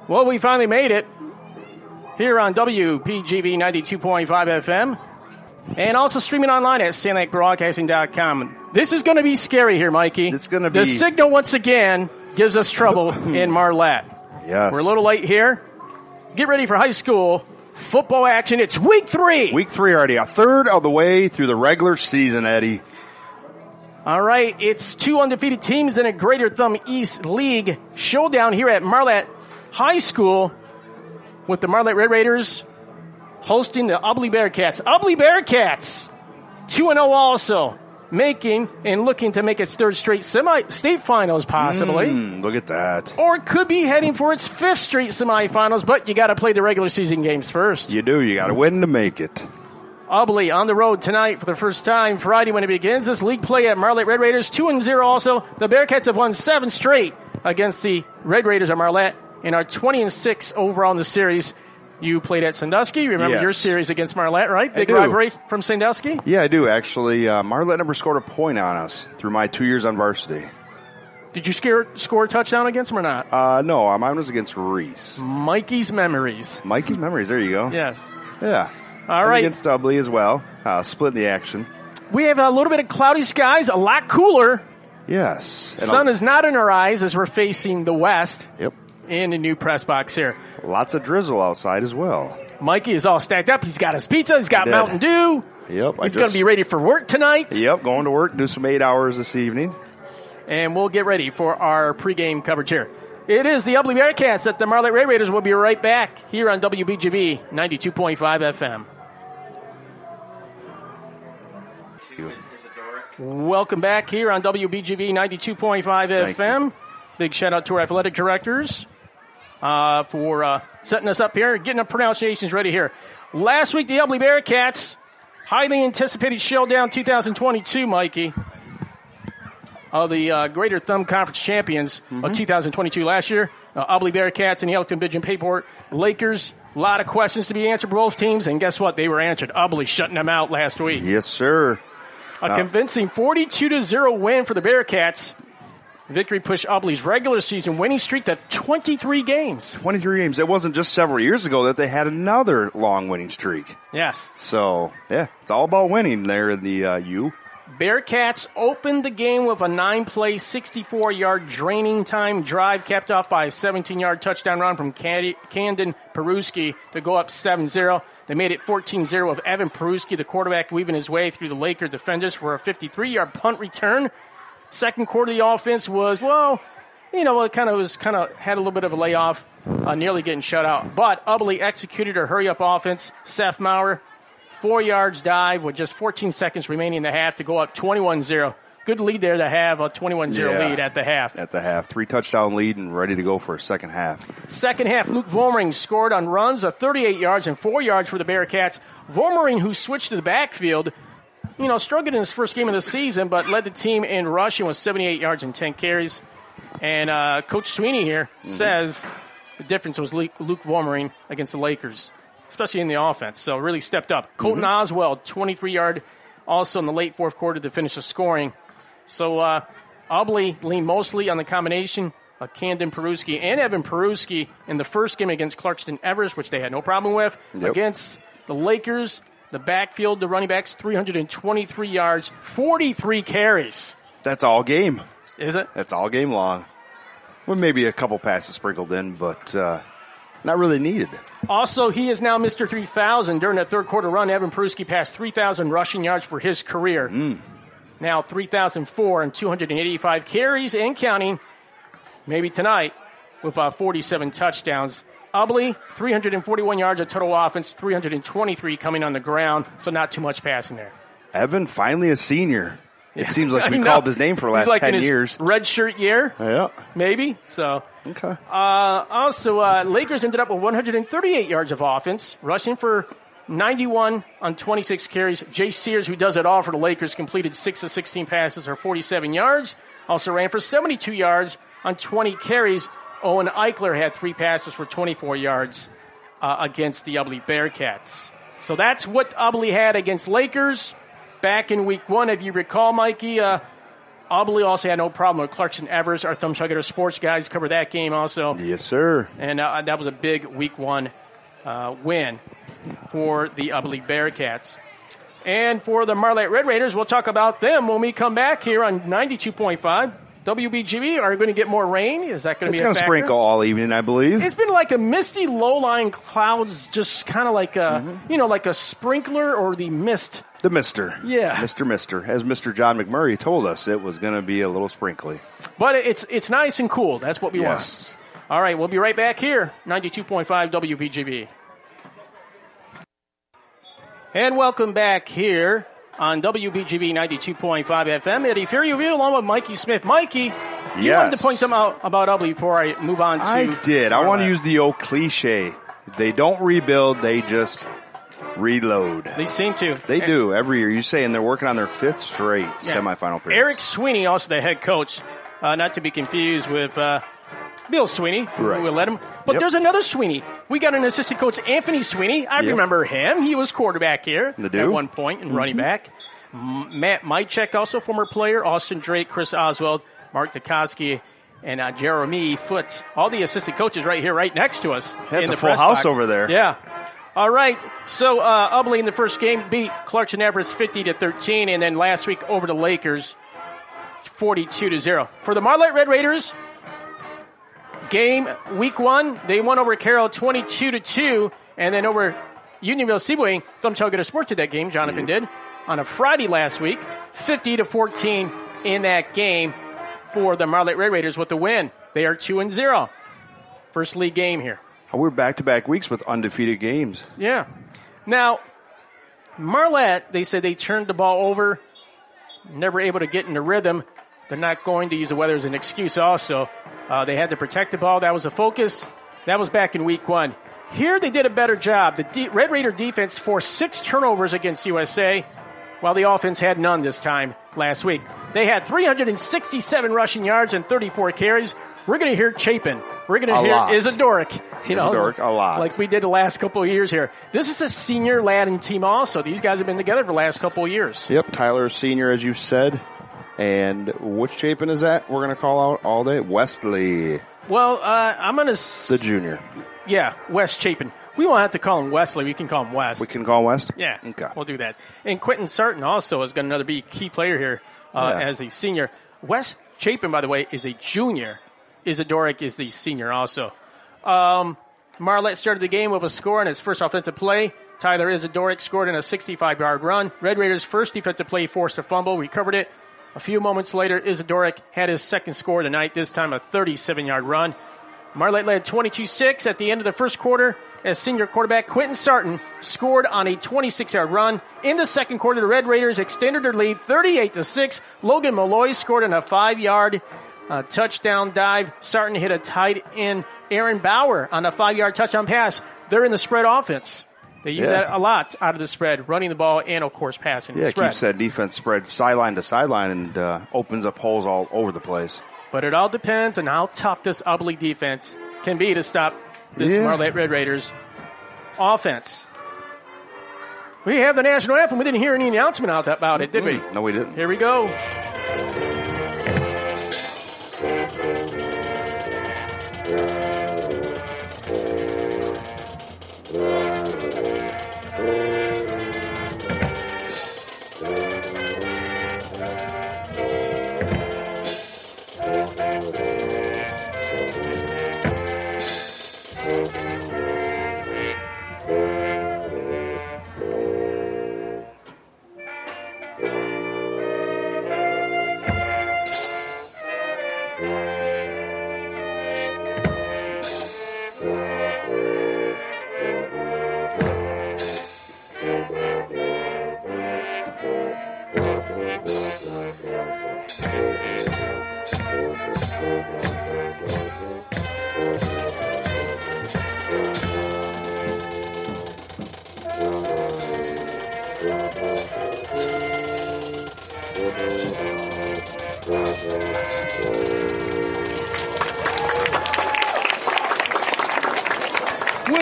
Well, we finally made it here on WPGV 92.5 FM and also streaming online at SandLakeBroadcasting.com. This is going to be scary here, Mikey. It's going to be. The signal, once again, gives us trouble in Marlette. Yes. We're a little late here. Get ready for high school football action. It's week 3. Week 3 already. A third of the way through the regular season, Eddie. All right. It's 2 undefeated teams in a Greater Thumb East League showdown here at Marlette High School with the Marlette Red Raiders hosting the Ubly Bearcats. Ubly Bearcats, 2-0 also, making and looking to make its third straight state finals possibly. Look at that. Or could be heading for its 5th straight semifinals, but you got to play the regular season games first. You do. You got to win to make it. Ubly on the road tonight for the first time Friday when it begins. This league play at Marlette Red Raiders, 2-0 also. The Bearcats have won 7 straight against the Red Raiders of Marlette and are 20-6 overall in the series. You played at Sandusky. You remember your series against Marlette, right? Big rivalry from Sandusky? Yeah, I do, actually. Marlette never scored a point on us through my 2 years on varsity. Did you score a touchdown against them or not? No, mine was against Reese. Mikey's Memories. Mikey's Memories, there you go. Yes. Yeah. All right. Against Ubly as well. Split the action. We have a little bit of cloudy skies, a lot cooler. Yes. Sun is not in our eyes as we're facing the west. Yep. In the new press box here. Lots of drizzle outside as well. Mikey is all stacked up. He's got his pizza. He's got Mountain Dew. Yep. He's going to be ready for work tonight. Yep, going to work, do some 8 hours this evening. And we'll get ready for our pregame coverage here. It is the Ubly Bearcats at the Marlette Red Raiders. We'll be right back here on WBGV 92.5 FM. Welcome back here on WBGV 92.5 FM. Big shout out to our athletic directors for setting us up here, getting the pronunciations ready here. Last week, the Ubly Bearcats, highly anticipated showdown 2022, Mikey, of the Greater Thumb Conference champions of 2022 last year. Ubly Bearcats and the Elkton Bidgen Payport Lakers. A lot of questions to be answered for both teams, and guess what? They were answered. Ubly shutting them out last week. Yes, sir. A convincing 42-0 win for the Bearcats. Victory pushed Ubly's regular season winning streak to 23 games. 23 games. It wasn't just several years ago that they had another long winning streak. Yes. So, yeah, it's all about winning there in the U. Bearcats opened the game with a 9-play, 64-yard draining time drive, capped off by a 17-yard touchdown run from Camden Peruski to go up 7-0. They made it 14-0 with Evan Peruski, the quarterback, weaving his way through the Laker defenders for a 53-yard punt return. Second quarter of the offense was, it kind of had a little bit of a layoff, nearly getting shut out. But Ubly executed a hurry-up offense. Seth Maurer, 4 yards dive with just 14 seconds remaining in the half to go up 21-0. Good lead there to have a 21-0 lead at the half. At the half. 3-touchdown lead and ready to go for a second half. Second half, Luke Vormering scored on runs of 38 yards and 4 yards for the Bearcats. Vormering, who switched to the backfield, struggled in his first game of the season, but led the team in rushing with 78 yards and 10 carries. And Coach Sweeney here says the difference was Luke Vormering against the Lakers, especially in the offense. So really stepped up. Colton Oswald, 23-yard, also in the late fourth quarter to finish the scoring. So Ubly leaned mostly on the combination of Camden Peruski and Evan Peruski in the first game against Clarkston Evers, which they had no problem with. Yep. Against the Lakers, the backfield, the running backs, 323 yards, 43 carries. That's all game. Is it? That's all game long. Well, maybe a couple passes sprinkled in, but not really needed. Also, he is now Mr. 3,000. During the third quarter run, Evan Peruski passed 3,000 rushing yards for his career. Now 3,004 and 285 carries and counting, maybe tonight, with 47 touchdowns. Ubly, 341 yards of total offense, 323 coming on the ground, so not too much passing there. Evan, finally a senior. It seems like we called his name for the last 10 years. Red shirt year? Yeah. Maybe. So. Okay. Also, Lakers ended up with 138 yards of offense, rushing for 91 on 26 carries. Jay Sears, who does it all for the Lakers, completed 6 of 16 passes for 47 yards. Also ran for 72 yards on 20 carries. Owen Eichler had 3 passes for 24 yards against the Ubly Bearcats. So that's what Ubly had against Lakers back in week 1. If you recall, Mikey, Ubly also had no problem with Clarkson Evers. Our Thumb Chugger Sports guys covered that game also. Yes, sir. And that was a big Week 1 win for the Ubly Bearcats. And for the Marlette Red Raiders, we'll talk about them when we come back here on 92.5. WBGB are going to get more rain. Is that going to be a factor? It's going to sprinkle all evening, I believe. It's been like a misty, low-lying clouds, just kind of like a, like a sprinkler or the mist. The mister. Yeah. Mister. As Mr. John McMurray told us, it was going to be a little sprinkly. But it's nice and cool. That's what we want. All right, we'll be right back here, 92.5 WBGB. And welcome back here on WBGB 92.5 FM. Eddie Fury, along with Mikey Smith. Mikey, you wanted to point something out about Ubly before I move on to... I did. I want to use the old cliche. They don't rebuild, they just reload. They seem to. They do every year. You say, and they're working on their 5th straight semifinal appearance. Eric Sweeney, also the head coach, not to be confused with Bill Sweeney, who will let him. But there's another Sweeney. We got an assistant coach, Anthony Sweeney. I remember him. He was quarterback here at one point and running back. Matt Mychek, also former player. Austin Drake, Chris Oswald, Mark Dukoski, and Jeremy Foote. All the assistant coaches right here, right next to us. That's a full house over there. Yeah. All right. So Ubly in the first game beat Clarkson Evers 50-13, and then last week over the Lakers 42-0. For the Marlette Red Raiders, game Week 1, they won over Carroll 22-2, and then over Unionville Seaboy. Thumb Chugger Sports did that game. Jonathan did on a Friday last week, 50-14 in that game for the Marlette Red Raiders with the win. They are 2-0. First league game here. We're back-to-back weeks with undefeated games. Yeah. Now, Marlette, they said they turned the ball over, never able to get in the rhythm. They're not going to use the weather as an excuse also. They had to protect the ball. That was the focus. That was back in Week 1. Here they did a better job. The Red Raider defense forced 6 turnovers against USA, while the offense had none this time last week. They had 367 rushing yards and 34 carries. We're going to hear Chapin. We're going to hear Isidoric. Isidoric, a lot. Like we did the last couple of years here. This is a senior Latin team also. These guys have been together for the last couple of years. Yep, Tyler senior, as you said. And which Chapin is that we're going to call out all day? Wesley. Well, I'm going to... The junior. Yeah, Wes Chapin. We won't have to call him Wesley. We can call him West. We can call him West? Yeah, okay. We'll do that. And Quentin Sarton also is going to be a key player here as a senior. Wes Chapin, by the way, is a junior. Isidoric is the senior also. Marlette started the game with a score on his first offensive play. Tyler Isidoric scored in a 65-yard run. Red Raiders' first defensive play forced a fumble, recovered it. A few moments later, Isidoric had his second score of the night, this time a 37-yard run. Marlette led 22-6 at the end of the first quarter as senior quarterback Quentin Sarton scored on a 26-yard run. In the second quarter, the Red Raiders extended their lead 38-6. Logan Malloy scored on a 5-yard touchdown dive. Sarton hit a tight end, Aaron Bauer, on a 5-yard touchdown pass. They're in the spread offense. They use that a lot out of the spread, running the ball and, of course, passing the spread. Keeps that defense spread sideline to sideline and opens up holes all over the place. But it all depends on how tough this Ubly defense can be to stop this Marlette Red Raiders offense. We have the national anthem. We didn't hear any announcement about it, did we? No, we didn't. Here we go.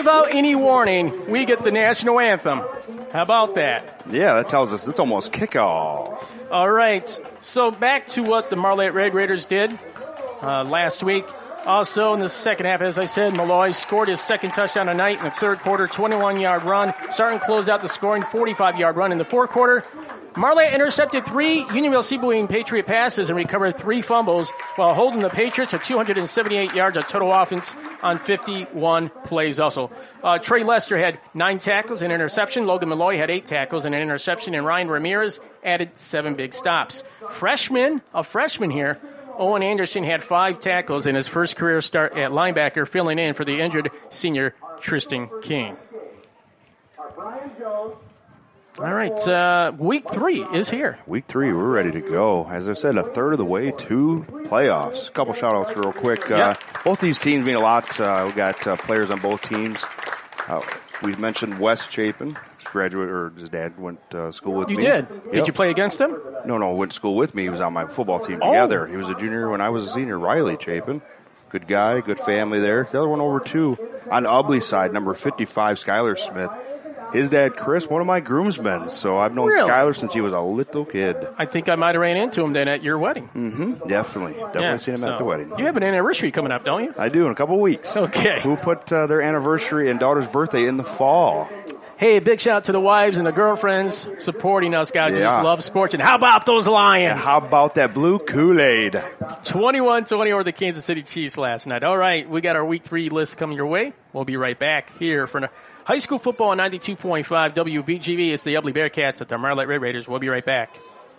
without any warning, we get the national anthem. How about that? Yeah, that tells us it's almost kickoff. All right. So back to what the Marlette Red Raiders did last week. Also, in the second half, as I said, Malloy scored his second touchdown tonight in the third quarter, 21-yard run. Starting closed out the scoring, 45-yard run in the fourth quarter. Marlette intercepted 3 Unionville-Sebewaing Patriot passes and recovered 3 fumbles while holding the Patriots to 278 yards of total offense on 51 plays also. Trey Lester had 9 tackles and an interception. Logan Malloy had 8 tackles and an interception. And Ryan Ramirez added 7 big stops. A freshman here, Owen Anderson had 5 tackles in his first career start at linebacker, filling in for the injured senior Tristan King. All right, week 3 is here. Week 3, we're ready to go. As I said, a third of the way to playoffs. A couple shout-outs real quick. Both these teams mean a lot. We got players on both teams. We mentioned Wes Chapin. His dad went to school with me. You did? Yep. Did you play against him? No, went to school with me. He was on my football team together. He was a junior when I was a senior. Riley Chapin. Good guy, good family there. The other one over, too, on Ubly's side, number 55, Skylar Smith. His dad, Chris, one of my groomsmen. So I've known Skylar since he was a little kid. I think I might have ran into him then at your wedding. Mm-hmm. Definitely seen him at the wedding. You have an anniversary coming up, don't you? I do, in a couple of weeks. Okay. Who put their anniversary and daughter's birthday in the fall? Hey, big shout out to the wives and the girlfriends supporting us guys who just love sports. And how about those Lions? How about that blue Kool-Aid? 21-20 over the Kansas City Chiefs last night. All right, we got our Week 3 list coming your way. We'll be right back here for high school football on 92.5 WBGV. It's the Ubly Bearcats at the Marlette Red Raiders. We'll be right back.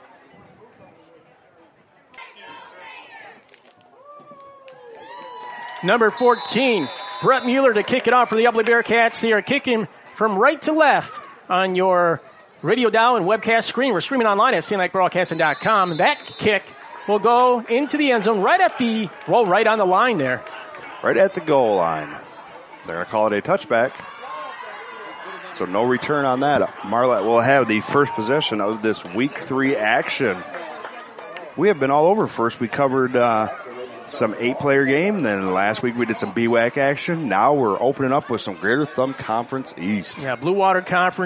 Number 14, Brett Mueller to kick it off for the Ubly Bearcats. They are kicking from right to left on your radio dial and webcast screen. We're streaming online at CNICBroadcasting.com. That kick will go into the end zone right on the line there. Right at the goal line. They're going to call it a touchback. So no return on that. Marlette will have the first possession of this Week 3 action. We have been all over first. We covered some 8-player game. Then last week we did some BWAC action. Now we're opening up with some Greater Thumb Conference East. Yeah, Blue Water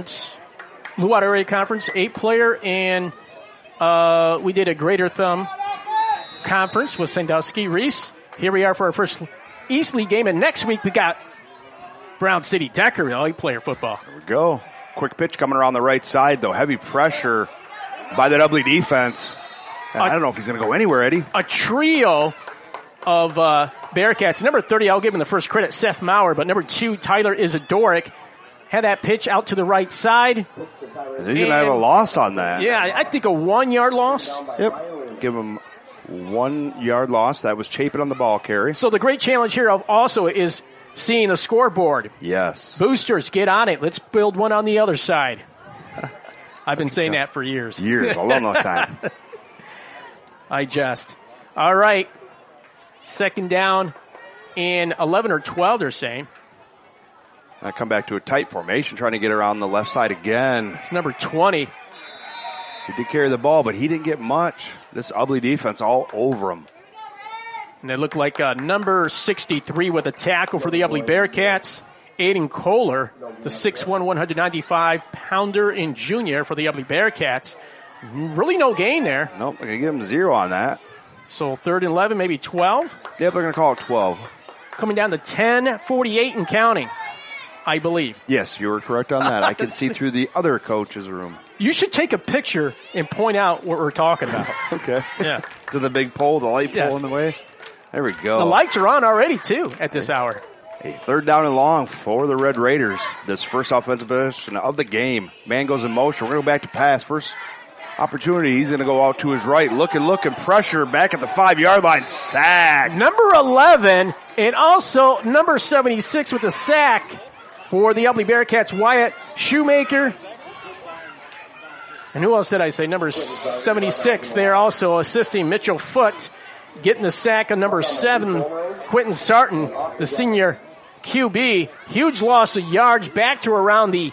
Area Conference, 8-player, and we did a Greater Thumb Conference with Sandusky Reese. Here we are for our first East League game, and next week we got Brown City Deckerville, 8-player football. There we go. Quick pitch coming around the right side, though. Heavy pressure by that Ubly defense. I don't know if he's going to go anywhere, Eddie. A trio of Bearcats. Number 30, I'll give him the first credit, Seth Maurer, but number 2, Tyler Isidoric, had that pitch out to the right side. He's going to have a loss on that. Yeah, I think a 1-yard loss. Yep. Give him 1-yard loss. That was Chapin on the ball carry. So the great challenge here also is seeing the scoreboard. Yes. Boosters, get on it. Let's build one on the other side. I've been saying that for years. A long time. I just. All right. Second down and 11 or 12, they're saying. I come back to a tight formation, trying to get around the left side again. It's number 20. He did carry the ball, but he didn't get much. This Ubly defense all over him. And they look like number 63 with a tackle for the Ubly Bearcats. Aiden Kohler, the 6'1", 195-pounder in junior for the Ubly Bearcats. Really no gain there. Nope, I'm going to give him 0 on that. So 3rd and 11, maybe 12? Yep, they're going to call it 12. Coming down to 10:48 and counting, I believe. Yes, you were correct on that. I can see through the other coach's room. You should take a picture and point out what we're talking about. Okay. Yeah. To the big pole, the light pole in the way. There we go. The lights are on already, too, at this hour. A 3rd down and long for the Red Raiders. This first offensive possession of the game. Man goes in motion. We're going to go back to pass. First opportunity. He's going to go out to his right. Looking, pressure back at the 5-yard line. Sack. Number 11 and also number 76 with the sack for the Ubly Bearcats, Wyatt Shoemaker. And who else did I say? Number 76 there also assisting Mitchell Foote, getting the sack on number 7, Quentin Sarton, the senior QB. Huge loss of yards back to around the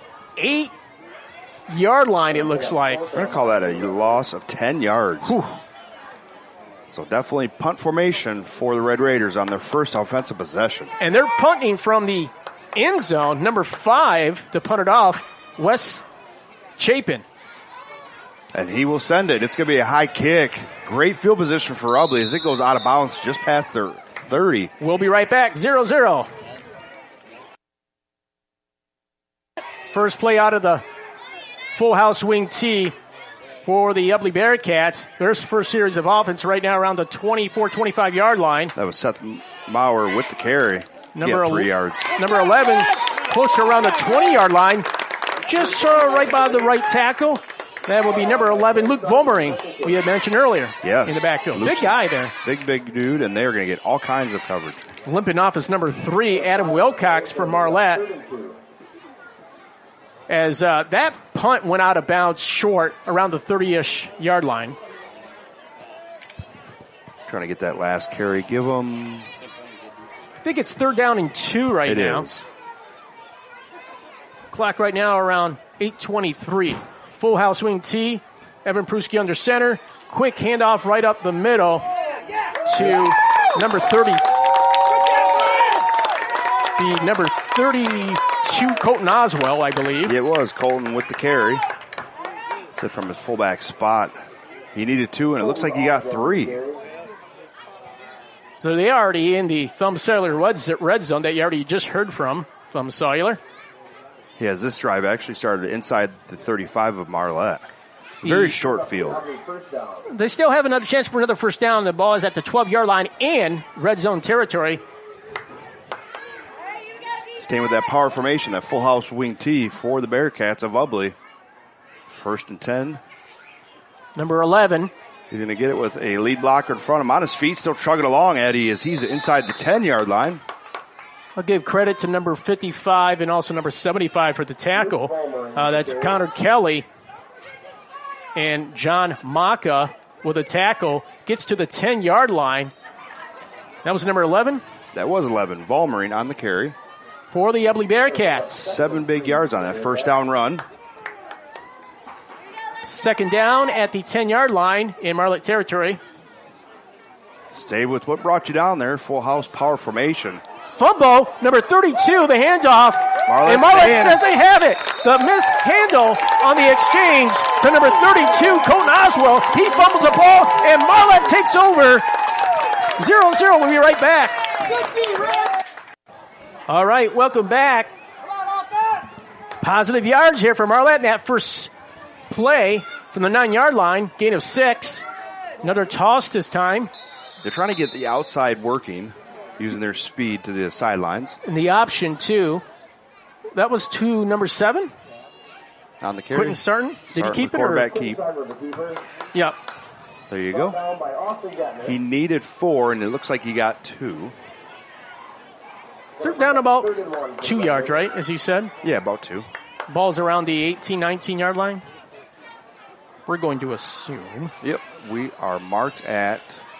8-yard line, it looks like. We're going to call that a loss of 10 yards. Whew. So definitely punt formation for the Red Raiders on their first offensive possession. And they're punting from the end zone. Number 5 to punt it off, Wes Chapin. And he will send it. It's going to be a high kick. Great field position for Ubly as it goes out of bounds just past their 30. We'll be right back. 0-0. First play out of the full house wing T for the Ubly Bearcats. Their first series of offense right now around the 24-25 yard line. That was Seth Maurer with the carry. Number 3 yards. Number 11, close to around the 20-yard line. Just right by the right tackle. That will be number 11, Luke Volmering, we had mentioned earlier. Yes. In the backfield. Luke's big guy there. Big dude, and they're going to get all kinds of coverage. Limping off is number 3, Adam Wilcox for Marlette. As that punt went out of bounds short around the 30-ish yard line. Trying to get that last carry. Give them. I think it's 3rd down and 2 right now. It is. Clock right now around 8:23. Full house wing T. Evan Pruski under center. Quick handoff right up the middle to number 30. The number 32, Colton Oswell, I believe. It was Colton with the carry. Said from his fullback spot. He needed 2, and it looks like he got 3. So they are already in the Thumb Cellular red zone that you already just heard from, Thumb Cellular. Yes, this drive actually started inside the 35 of Marlette. Very short field. They still have another chance for another first down. The ball is at the 12-yard line and red zone territory. Staying with that power formation, that full house wing T for the Bearcats of Ubly. 1st and 10. Number 11. He's going to get it with a lead blocker in front of him. On his feet, still chugging along, Eddie, as he's inside the 10-yard line. I'll give credit to number 55 and also number 75 for the tackle. That's Connor Kelly. And John Maka with a tackle gets to the 10-yard line. That was number 11? That was 11. Volmering on the carry. For the Ubly Bearcats. 7 big yards on that first down run. 2nd down at the 10-yard line in Marlette territory. Stay with what brought you down there. Full house power formation. Fumble, number 32, the handoff. Marlette says they have it. The mishandle on the exchange to number 32, Colton Oswell. He fumbles the ball, and Marlette takes over. 0-0. We'll be right back. All right, welcome back. Positive yards here for Marlette in that first play from the 9-yard line. Gain of 6. Another toss this time. They're trying to get the outside working, using their speed to the sidelines. And the option, too. That was to number 7? On the carry. Quentin Sarton. Did he keep it? Quarterback keep. Yep. There you go. He needed 4, and it looks like he got 2. They're down about 2 yards, right, as you said? Yeah, about 2. Ball's around the 18, 19-yard line. We're going to assume. Yep, we are marked at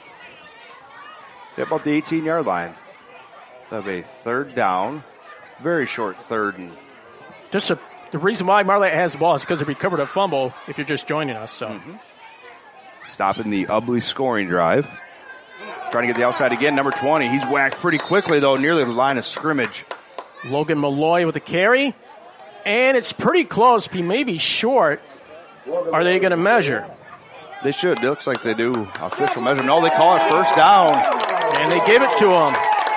about the 18-yard line. That'll be 3rd down. Very short 3rd. And the reason why Marlette has the ball is because they recovered a fumble if you're just joining us. So, Stopping the Ubly scoring drive. Trying to get the outside again. Number 20. He's whacked pretty quickly, though, nearly the line of scrimmage. Logan Malloy with a carry. And it's pretty close. He may be short. Are they going to measure? They should. It looks like they do. Official measure. No, they call it first down. And they give it to him.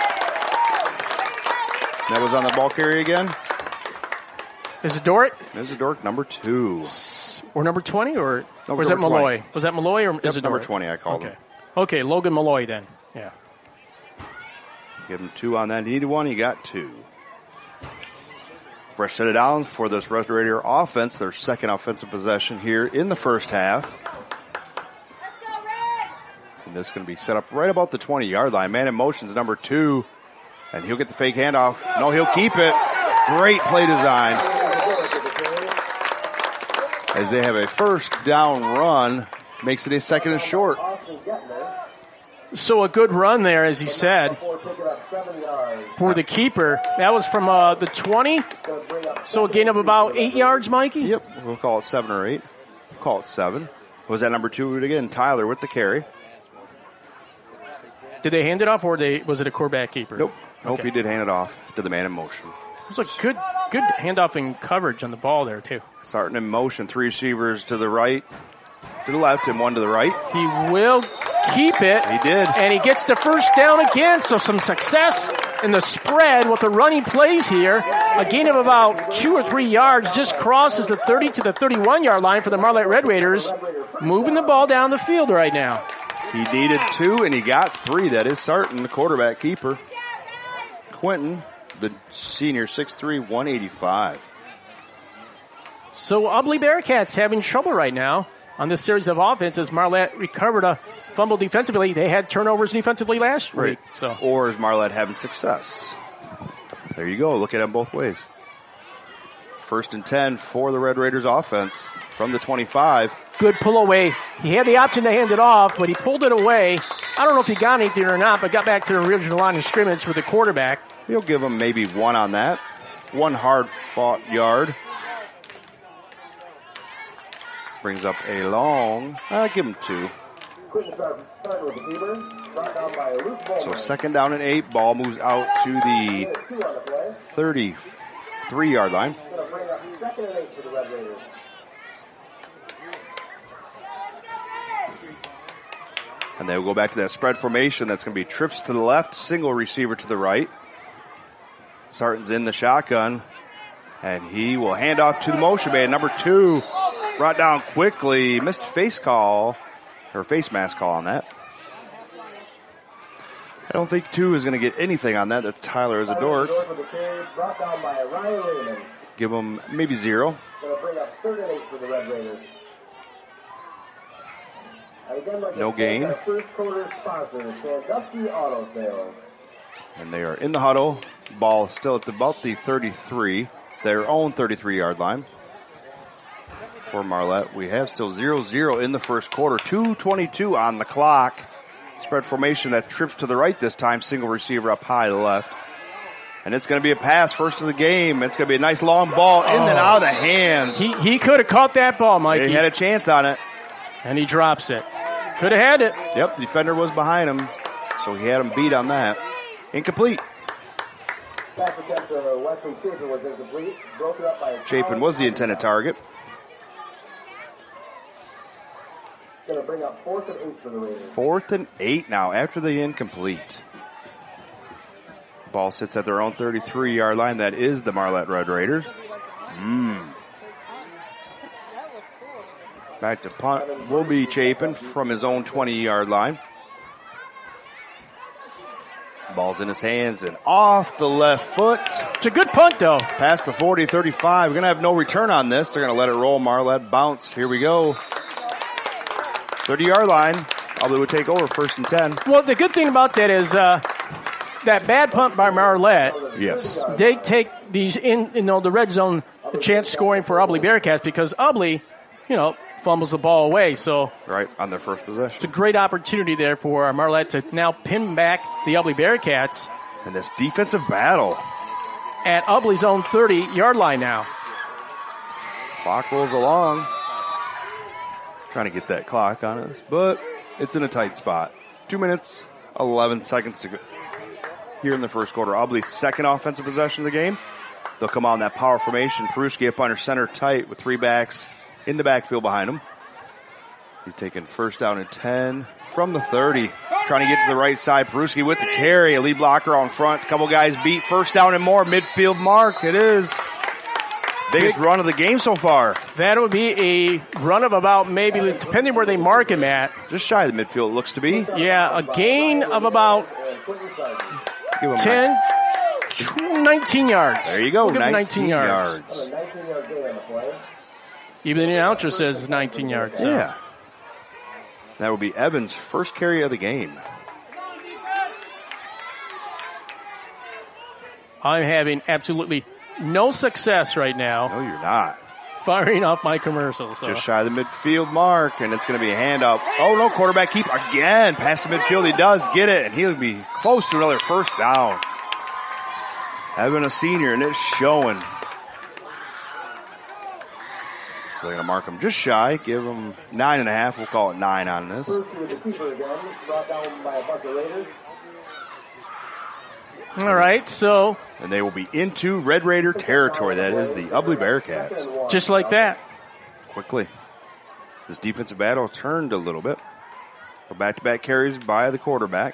That was on the ball carry again. Is it Dort? This is Dort, number 2. Or number 20? Or no, was that Malloy? 20. Was that Malloy or is it number Dort? 20, I called him. Okay, Logan Malloy then. Yeah. Give him 2 on that. He needed 1. He got 2. Fresh set of downs for this Red Raider offense. Their second offensive possession here in the first half. And this is going to be set up right about the 20-yard line. Man in motion's number 2. And he'll get the fake handoff. No, he'll keep it. Great play design. As they have a first down run, makes it a 2nd and short. So a good run there, as he said, for the keeper. That was from the 20. So a gain of about 8 yards, Mikey? Yep, we'll call it 7 or 8. We'll call it 7. Was that number 2 again? Tyler with the carry. Did they hand it off, or was it a quarterback keeper? Nope. Okay. He did hand it off to the man in motion. It was a good handoff and coverage on the ball there, too. Starting in motion, 3 receivers to the right, to the left, and 1 to the right. He will keep it. He did. And he gets the first down again, so some success in the spread with the running plays here. A gain of about 2 or 3 yards, just crosses the 30 to the 31-yard line for the Marlette Red Raiders, moving the ball down the field right now. He needed 2, and he got 3. That is Sarton, the quarterback keeper. Quentin, the senior, 6'3", 185. So Ubly Bearcats having trouble right now on this series of offense as Marlette recovered a fumble defensively. They had turnovers defensively last week. So. Or is Marlette having success? There you go. Look at them both ways. 1st and 10 for the Red Raiders offense from the 25. Good pull away. He had the option to hand it off, but he pulled it away. I don't know if he got anything or not, but got back to the original line of scrimmage with the quarterback. He'll give him maybe 1 on that. 1 hard-fought yard. Brings up a long, I'll give him 2. So 2nd down and 8. Ball moves out to the 33-yard line. And they will go back to that spread formation. That's going to be trips to the left, single receiver to the right. Sarton's in the shotgun, and he will hand off to the motion man. Number 2, brought down quickly. Missed face mask call on that. I don't think 2 is going to get anything on that. That's Tyler Isador. Give him maybe 0. No gain. And they are in the huddle. Ball still at about the 33, their own 33-yard line. For Marlette, we have still 0-0 in the first quarter. 2:22 on the clock. Spread formation that trips to the right this time. Single receiver up high to the left. And it's going to be a pass first of the game. It's going to be a nice long ball in and out of the hands. He could have caught that ball, Mikey. He had a chance on it. And he drops it. Could have had it. Yep, the defender was behind him, so he had him beat on that. Incomplete. Chapin was the intended target. Going to bring up 4th and 8 for the Raiders. 4th and 8 now after the incomplete. Ball sits at their own 33-yard line. That is the Marlette Red Raiders. Back to punt will be Chapin from his own 20-yard line. Ball's in his hands and off the left foot. It's a good punt, though. Past the 40-35. We're going to have no return on this. They're going to let it roll. Marlette bounce. Here we go. 30-yard line. Ubly would take over 1st and 10. Well, the good thing about that is that bad punt by Marlette. Yes. They take these in the red zone, a chance scoring for Ubly Bearcats because Ubly, fumbles the ball away. So right on their first possession. It's a great opportunity there for Marlette to now pin back the Ubly Bearcats. And this defensive battle. At Ubly's own 30-yard line now. Clock rolls along. Trying to get that clock on us, but it's in a tight spot. 2 minutes, 11 seconds to go here in the first quarter. Ubly's 2nd offensive possession of the game. They'll come on that power formation. Peruski up under center tight with 3 backs in the backfield behind him. He's taking 1st down and 10 from the 30. Trying to get to the right side. Peruski with the carry. A lead blocker on front. Couple guys beat. 1st down and more. Midfield mark. It is. Biggest run of the game so far. That would be a run of about maybe, depending where they mark him at. Just shy of the midfield, it looks to be. Yeah, a gain of about 10, 19 yards. There you go, we'll 19 yards. Even the announcer says it's 19 yards. So. Yeah. That will be Evans' first carry of the game. I'm having absolutely no success right now. No, you're not. Firing off my commercials. So. Just shy of the midfield mark, and it's going to be a handoff. Oh, no, quarterback keep again. Past the midfield, he does get it, and he'll be close to another 1st down. Evan, a senior, and it's showing. They're going to mark him just shy, give him 9.5. We'll call it 9 on this. All right, so And they will be into Red Raider territory. That is the Ubly Bearcats. just like that. Quickly. This defensive battle turned a little bit. Back-to-back carries by the quarterback.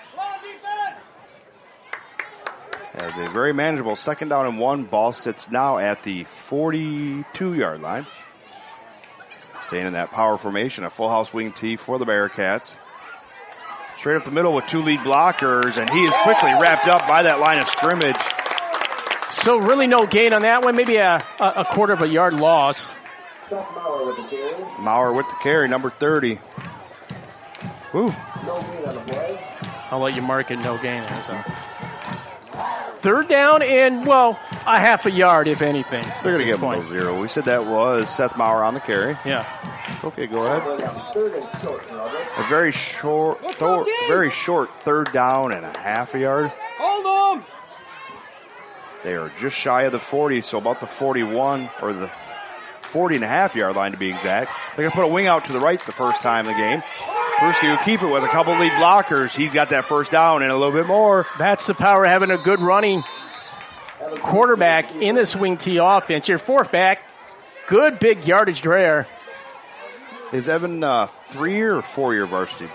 As a very manageable 2nd down and 1. Ball sits now at the 42-yard line. Staying in that power formation, a full house wing tee for the Bearcats. Straight up the middle with 2 lead blockers, and he is quickly wrapped up by that line of scrimmage. So really no gain on that one, maybe a quarter of a yard loss. Maurer with the carry, number 30. Woo. I'll let you mark it no gain. So. 3rd down and, well, a half a yard, if anything. They're going to give him a 0. We said that was Seth Maurer on the carry. Yeah. Okay, go ahead. A very short 3rd down and a half a yard. Hold on. They are just shy of the 40, so about the 41 or the 40.5-yard line to be exact. They're going to put a wing out to the right the first time in the game. Brewski will keep it with a couple lead blockers. He's got that 1st down and a little bit more. That's the power of having a good running quarterback in this wing tee offense. Your 4th back, good big yardage there. Is Evan 3-year or 4-year varsity?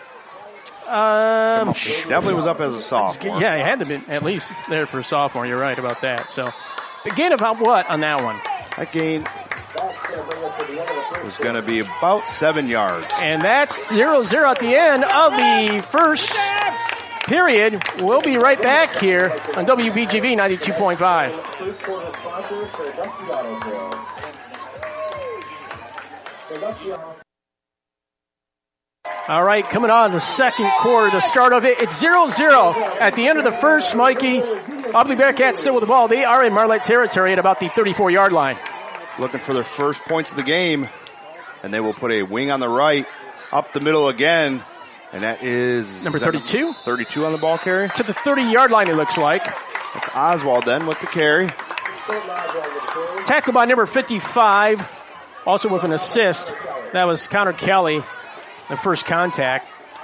Definitely was up as a sophomore. Yeah, he had to be at least there for a sophomore. You're right about that. So, the gain about what on that one? That gain is going to be about 7 yards. And that's 0-0 at the end of the first period. We'll be right back here on WBGV 92.5. All right, coming on the second quarter, the start of it. It's 0-0 at the end of the first, Mikey. Ubly Bearcats still with the ball. They are in Marlette territory at about the 34-yard line. Looking for their first points of the game. And they will put a wing on the right, up the middle again. And that is... Number 32? 32 on the ball carry. To the 30-yard line, it looks like. That's Oswald then with the carry. Tackled by number 55, also with an assist. That was Connor Kelly, the first contact.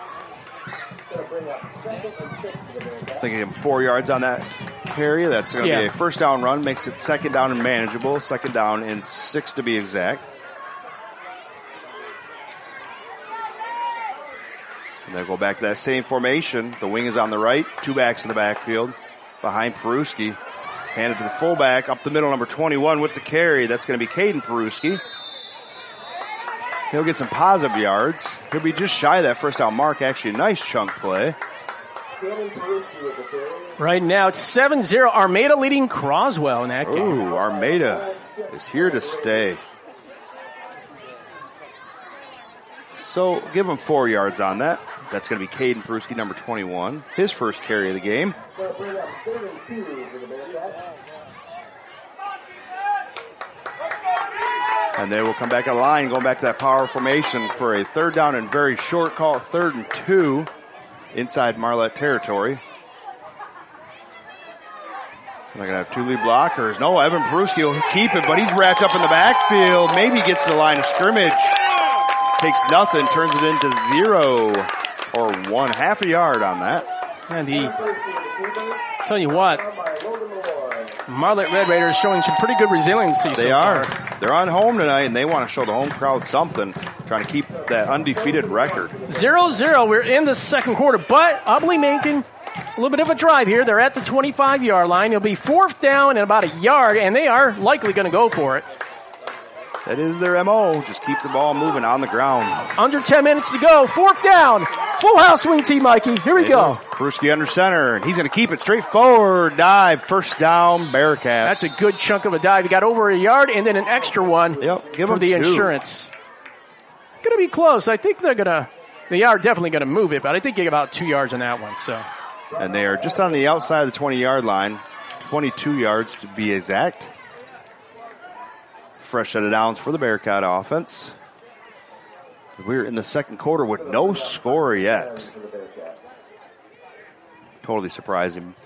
I think he gave him 4 yards on that carry. That's going to be a 1st down run. Makes it 2nd down and manageable. 2nd down and 6 to be exact. And they'll go back to that same formation. The wing is on the right. 2 backs in the backfield behind Peruski. Handed to the fullback. Up the middle, number 21 with the carry. That's going to be Caden Peruski. He'll get some positive yards. He'll be just shy of that 1st down mark. Actually, a nice chunk play. Right now, it's 7-0. Armada leading Croswell in that game. Ooh, Armada is here to stay. So give him 4 yards on that. That's going to be Caden Peruski, number 21. His first carry of the game. And they will come back at the line, going back to that power formation for a 3rd down and very short call, 3rd and 2 inside Marlette territory. And they're going to have 2 lead blockers. No, Evan Peruski will keep it, but he's wrapped up in the backfield. Maybe gets to the line of scrimmage. Takes nothing, turns it into 0 or 1, half a yard on that. And tell you what, Marlette Red Raiders showing some pretty good resiliency so far. Far. They're on home tonight, and they want to show the home crowd something, trying to keep that undefeated record. 0-0. We're in the second quarter, but Ubly making a little bit of a drive here. They're at the 25-yard line. It'll be 4th down and about a yard, and they are likely going to go for it. That is their MO. Just keep the ball moving on the ground. Under 10 minutes to go. 4th down. Full house wing tee, Mikey. Here we go. Peruski under center, and he's going to keep it straight forward. Dive. 1st down, Bearcats. That's a good chunk of a dive. You got over a yard and then an extra one for the insurance. Going to be close. I think they are definitely going to move it, but I think you get about 2 yards on that one. So, and they are just on the outside of the 20-yard line. 22 yards to be exact. Fresh set of downs for the Bearcat offense. We're in the second quarter with no score yet. Totally surprising.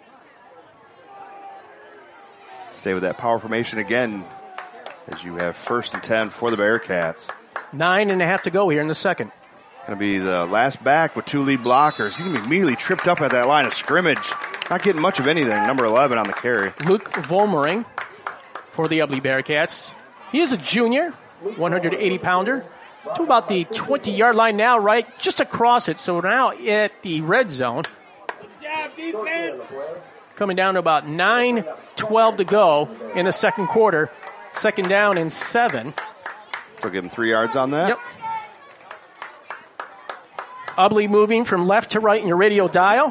Stay with that power formation again as you have 1st and 10 for the Bearcats. 9.5 to go here in the second. Going to be the last back with 2 lead blockers. He's going to be immediately tripped up at that line of scrimmage. Not getting much of anything. Number 11 on the carry. Luke Volmering for the Ubly Bearcats. He is a junior, 180-pounder, to about the 20-yard line now, right just across it. So we're now at the red zone. Coming down to about 9:12 to go in the second quarter. Second down and 7. So give him 3 yards on that. Yep. Ubly moving from left to right in your radio dial.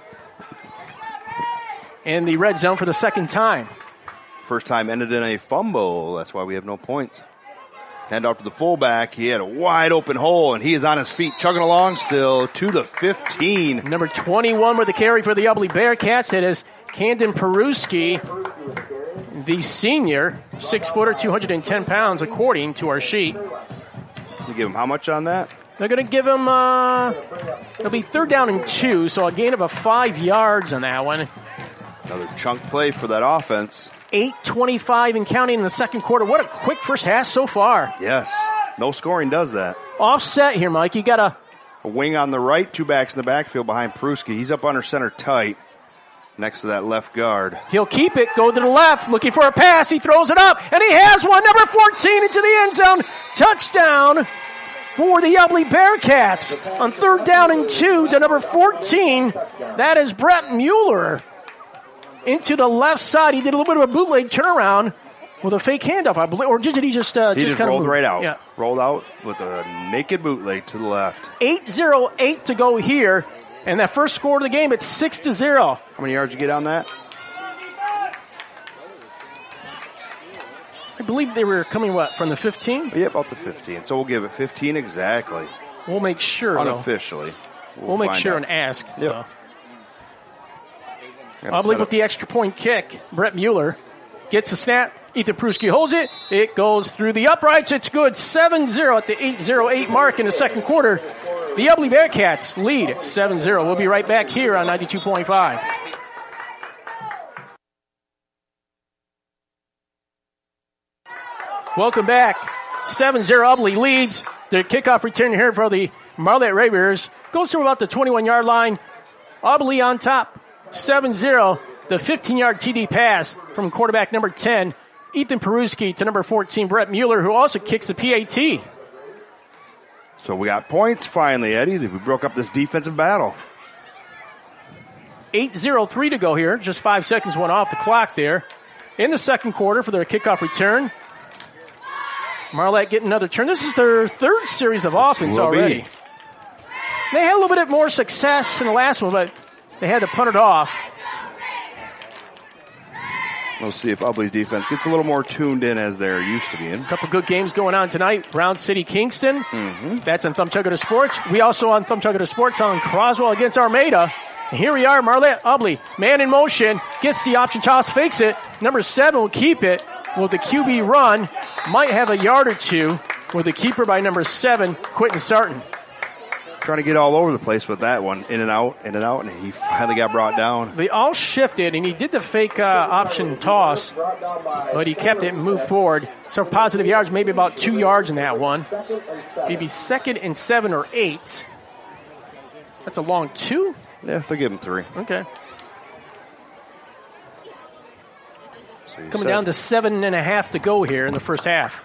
In the red zone for the second time. First time ended in a fumble. That's why we have no points. Hand off to the fullback. He had a wide open hole, and he is on his feet, chugging along still to the 15. Number 21 with the carry for the Ubly Bearcats. It is Camden Peruski, the senior, 6-footer, 210 pounds, according to our sheet. You give him how much on that? They're going to give him, it'll be 3rd down and 2, so a gain of 5 yards on that one. Another chunk play for that offense. 8:25 and counting in the second quarter. What a quick first half so far. Yes. No scoring does that. Offset here, Mike. You got a wing on the right, 2 backs in the backfield behind Peruski. He's up under center tight next to that left guard. He'll keep it, go to the left, looking for a pass. He throws it up, and he has one. Number 14 into the end zone. Touchdown for the Ubly Bearcats on 3rd down and 2 to number 14. That is Brett Mueller. Into the left side. He did a little bit of a bootleg turnaround with a fake handoff, I believe. Or did he just he just kind rolled of right out. Yeah. Rolled out with a naked bootleg to the left. 8:08 to go here. And that first score of the game, it's 6-0. How many yards you get on that? I believe they were coming, from the 15? Yeah, about the 15. So we'll give it 15 exactly. We'll make sure, unofficially. We'll make sure out. and ask. Yep. So. I believe with the extra point kick, Brett Mueller gets the snap. Ethan Peruski holds it. It goes through the uprights. It's good. 7-0 at the 8:08 mark in the second quarter. The Ubly Bearcats lead 7-0. We'll be right back here on 92.5. Welcome back. 7-0 Ubly leads. The kickoff return here for the Marlette Raiders goes to about the 21-yard line. Ubly on top. 7-0, the 15-yard TD pass from quarterback number 10, Ethan Peruski, to number 14, Brett Mueller, who also kicks the PAT. So we got points finally, Eddie. We broke up this defensive battle. 8:03 to go here. Just 5 seconds went off the clock there. In the second quarter for their kickoff return. Marlette getting another turn. This is their 3rd series of offense already. They had a little bit more success in the last one, but they had to punt it off. We'll see if Ubly's defense gets a little more tuned in as they're used to being. A couple good games going on tonight. Brown City Kingston. That's on Thumb Chugga Sports. We also on Thumb Chugga Sports on Croswell against Armada. And here we are, Marlette Ubly. Man in motion. Gets the option toss, fakes it. Number 7 will keep it with the QB run. Might have a yard or two with the keeper by number 7, Quentin Sarton. Trying to get all over the place with that one. In and out, and he finally got brought down. They all shifted, and he did the fake option toss, but he kept it and moved forward. So positive yards, maybe about 2 yards in that one. Maybe 2nd and 7 or 8. That's a long 2? Yeah, they'll give him 3. Okay. So Coming down to 7.5 to go here in the first half.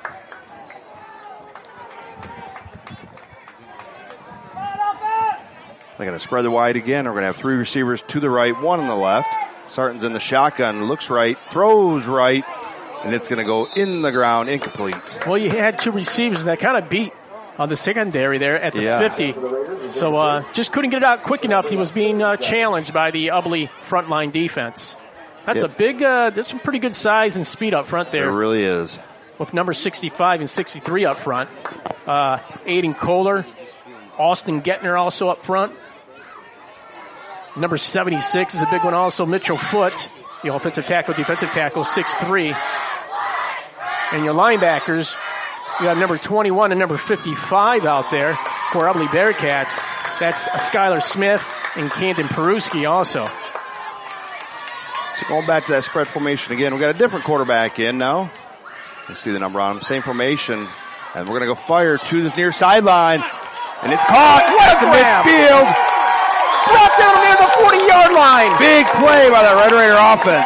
They're going to spread the wide again. We're going to have 3 receivers to the right, 1 on the left. Sarton's in the shotgun, looks right, throws right, and it's going to go in the ground, incomplete. Well, you had 2 receivers that kind of beat on the secondary there at the 50. So just couldn't get it out quick enough. He was being challenged by the Ubly frontline defense. That's a big, that's some pretty good size and speed up front there. It really is. With number 65 and 63 up front. Aiden Kohler, Austin Gettner also up front. Number 76 is a big one also. Mitchell Foote, the offensive tackle, defensive tackle, 6'3". And your linebackers, you have number 21 and number 55 out there for Ubly Bearcats. That's Skylar Smith and Camden Peruski also. So going back to that spread formation again, we got a different quarterback in now. You see the number on him. Same formation. And we're going to go fire to this near sideline. And it's caught at the midfield. Brought down near the 40-yard line. Big play by the Red Raider offense.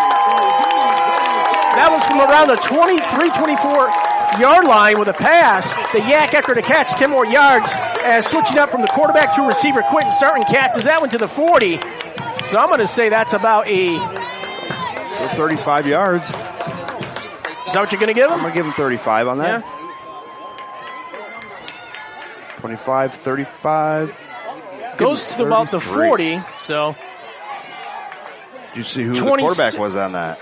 That was from around the 23, 24-yard line with a pass. The Yak Ecker to catch 10 more yards as switching up from the quarterback to receiver. Quentin Sarton catches that one to the 40. So I'm going to say that's about a 35 yards. Is that what you're going to give him? I'm going to give him 35 on that. Yeah. 25, 35. Goes to about the 40. So Did you see who the quarterback was on that?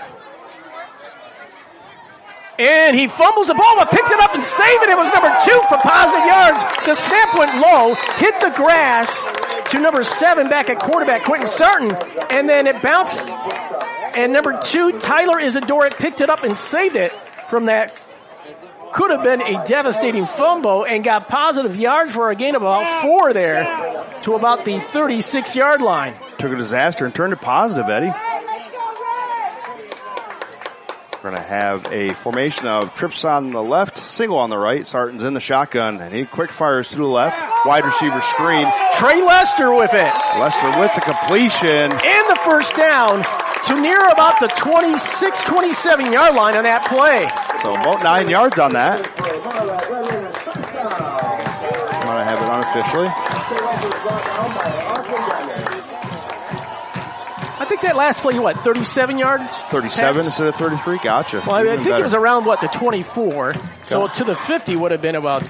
And he fumbles the ball, but picked it up and saved it. It was number 2 for positive yards. The snap went low, hit the grass to number 7 back at quarterback, Quentin Sarton. And then it bounced. And number 2, Tyler Isadora, picked it up and saved it from that. Could have been a devastating fumble and got positive yards for a gain of about 4 there to about the 36-yard line. Took a disaster and turned it positive, Eddie. We're going to have a formation of trips on the left, single on the right. Sarton's in the shotgun, and he quick fires to the left. Wide receiver screen. Trey Lester with it. Lester with the completion. And the first down to near about the 26, 27-yard line on that play. So about 9 yards on that. I'm going to have it unofficially. I think that last play, 37 yards? 37 pass? instead of 33? Gotcha. Well, I think it was around, the 24. So to the 50 would have been about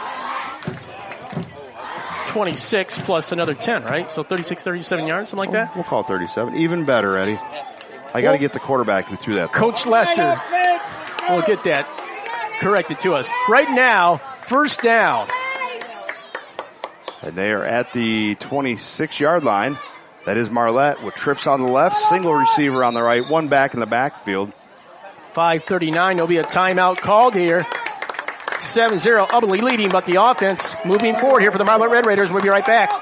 26 plus another 10, right? So 36, 37 yards, something like that? We'll call it 37. Even better, Eddie. I got to get the quarterback who threw that. Coach Lester will get that corrected to us. Right now, first down. And they are at the 26-yard line. That is Marlette with trips on the left, single receiver on the right, one back in the backfield. 5:39, there'll be a timeout called here. 7-0, Ubly leading, but the offense moving forward here for the Marlette Red Raiders. We'll be right back.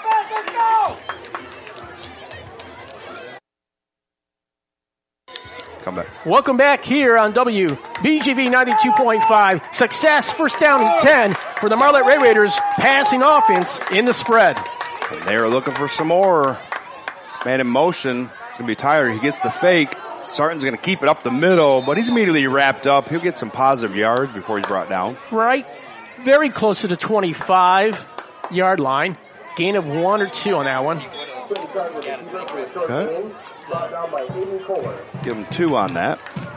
Come back. Welcome back here on WBGV 92.5. Success, first down and 10 for the Marlette Red Raiders passing offense in the spread. And they are looking for some more. Man in motion. It's going to be Tyler. He gets the fake. Sarton's going to keep it up the middle, but he's immediately wrapped up. He'll get some positive yards before he's brought down. Right. Very close to the 25-yard line. Gain of 1 or 2 on that one. Okay. Give him 2 on that.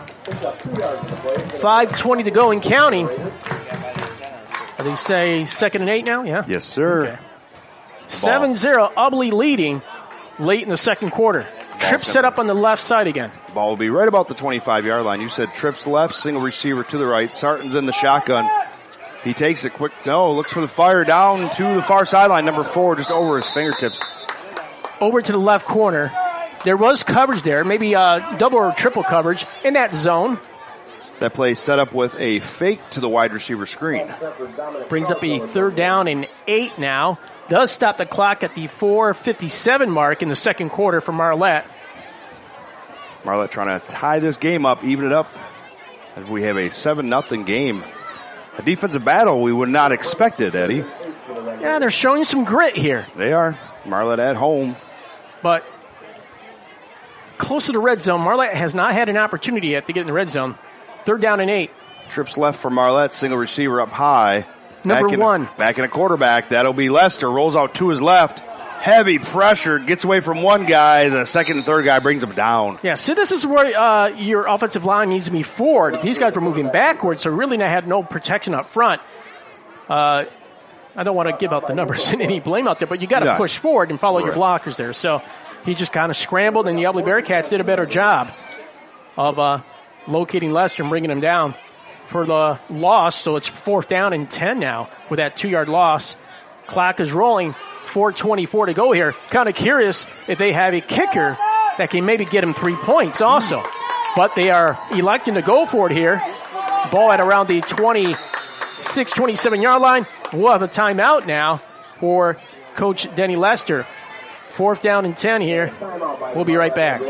5:20 to go and counting. They say 2nd and 8 now? Yeah. Yes, sir. Okay. 7-0, Ubly leading late in the second quarter. Trips set up on the left side again. Ball will be right about the 25-yard line. You said trips left, single receiver to the right. Sarton's in the shotgun. He takes it quick. No, looks for the fire down to the far sideline. Number 4, just over his fingertips. Over to the left corner. There was coverage there, maybe double or triple coverage in that zone. That play set up with a fake to the wide receiver screen. Brings up a 3rd down and 8 now. Does stop the clock at the 4:57 mark in the second quarter for Marlette. Marlette trying to tie this game up, even it up. As we have a 7-0 game. A defensive battle we would not expect it, Eddie. Yeah, they're showing some grit here. They are. Marlette at home. But close to the red zone, Marlette has not had an opportunity yet to get in the red zone. 3rd down and 8. Trips left for Marlette, single receiver up high. Number 1. Back in a quarterback. That'll be Lester. Rolls out to his left. Heavy pressure. Gets away from one guy. The second and third guy brings him down. Yeah, so this is where your offensive line needs to be forward. These guys were moving backwards, so really they had no protection up front. I don't want to give out the numbers and any blame out there, but you got to push forward and follow your blockers there. So he just kind of scrambled, and the Ubly Bearcats did a better job of locating Lester and bringing him down for the loss. So it's 4th down and 10 now with that 2-yard loss. Clock is rolling. 4:24 to go here. Kind of curious if they have a kicker that can maybe get him 3 points also. But they are electing to go for it here. Ball at around the 26, 27-yard line. We'll have a timeout now for Coach Denny Lester. 4th down and 10 here. We'll be right back.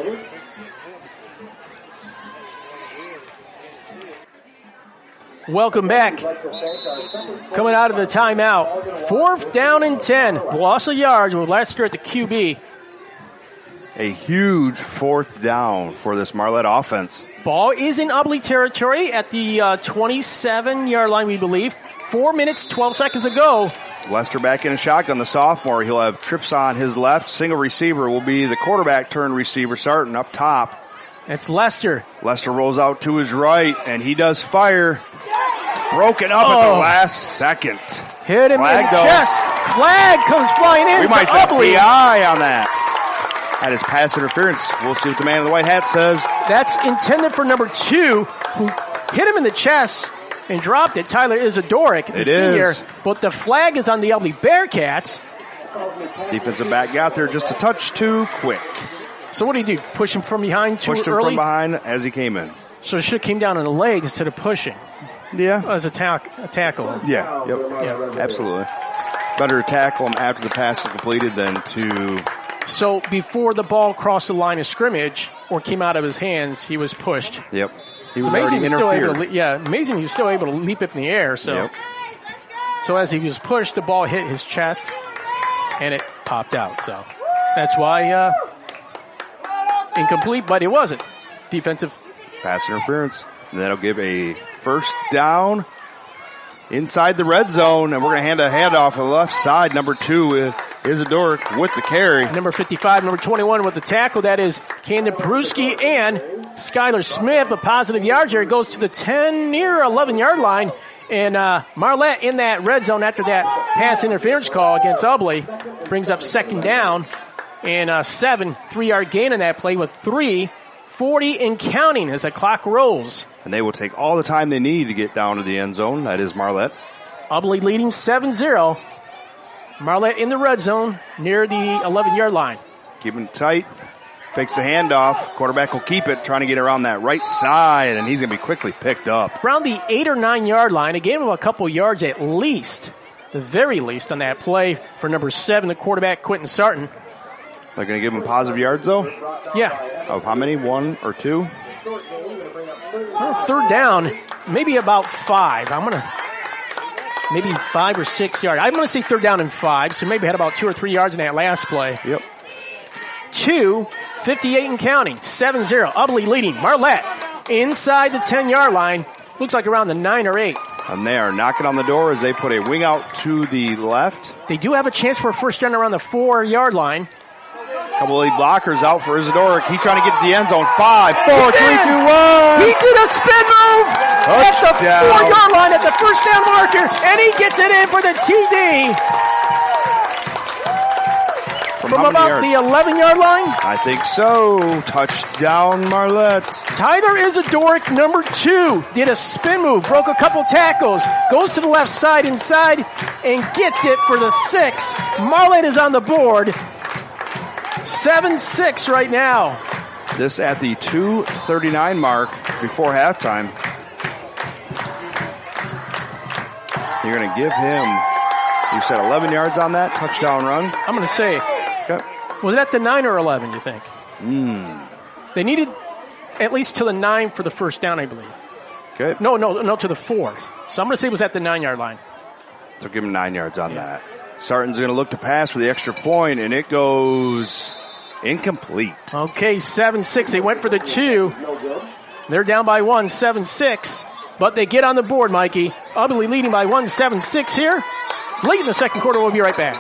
Welcome back. Coming out of the timeout. 4th down and 10. Loss of yards with Lester at the QB. A huge 4th down for this Marlette offense. Ball is in Ubly territory at the 27-yard line, we believe. 4 minutes, 12 seconds to go. Lester back in a shotgun, the sophomore. He'll have trips on his left. Single receiver will be the quarterback turned receiver starting up top. It's Lester. Lester rolls out to his right, and he does fire. Broken up at the last second. Hit him Flag, in the chest. Flag comes flying in. We might for say Ubly. PI on that. That is pass interference. We'll see what the man in the white hat says. That's intended for number 2, who hit him in the chest and dropped it. Tyler Isidoric, the senior. Is. But the flag is on the Ubly Bearcats. Defensive back got there just a touch too quick. So what did he do? Push him from behind too Pushed him early? from behind as he came in. So it should have came down on the legs instead of pushing Yeah. as a tackle. Yeah. Yep. Yeah. Absolutely. Better to tackle him after the pass is completed than to... So before the ball crossed the line of scrimmage or came out of his hands, he was pushed. Yep. He was Amazing already he was still able interfered. to, amazing he was still able to leap up in the air. So, Yep. so as he was pushed, the ball hit his chest and it popped out. So that's why incomplete, but it wasn't. Defensive. Pass interference. And that'll give a first down inside the red zone. And we're going to hand a handoff to the left side. Number 2 Isidore with the carry. Number 55, number 21 with the tackle. That is Camden Peruski and Skylar Smith. A positive yard here. It goes to the 10, near 11-yard line. And Marlette in that red zone after that pass interference call against Ubly brings up second down. And 7, 3-yard gain in that play with 3:40 and counting as the clock rolls. And they will take all the time they need to get down to the end zone. That is Marlette. Ubly leading 7-0. Marlette in the red zone near the 11-yard line. Keeping it tight. Fakes the handoff. Quarterback will keep it, trying to get around that right side, and he's going to be quickly picked up. Around the 8 or 9-yard line, it gave him a couple yards at least, the very least on that play for number 7, the quarterback, Quentin Sarton. They're going to give him positive yards, though? Yeah. Of how many? 1 or 2? Well, third down, maybe about 5. Maybe 5 or 6 yards. I'm going to say third down and 5, so maybe had about 2 or 3 yards in that last play. Yep. 2:58 and counting. 7-0. Ubly leading. Marlette inside the 10-yard line. Looks like around the 9 or 8. And they are knocking on the door as they put a wing out to the left. They do have a chance for a first down around the 4-yard line. Couple of blockers out for Isidore. He's trying to get to the end zone. 5, 4, 3, 2, 1. He did a spin move at the Touchdown. 4-yard line at the first down marker, and he gets it in for the TD. From how many about yards? the 11-yard line, I think so. Touchdown, Marlette. Tyler Isidoric, number 2, did a spin move, broke a couple tackles, goes to the left side inside, and gets it for the 6. Marlette is on the board. 7-6 right now. This at the 2:39 mark before halftime. You're going to give him, you said 11 yards on that touchdown run. I'm going to say, Okay. was it at the 9 or 11, you think? They needed at least to the 9 for the first down, I believe. Okay. No, to the 4. So I'm going to say it was at the 9-yard line. So give him 9 yards on that. Sarton's going to look to pass for the extra point, and it goes incomplete. Okay, 7-6. They went for the 2. They're down by 1, 7-6. But they get on the board, Mikey. Ubly leading by 1, 7-6 here. Late in the second quarter, we'll be right back.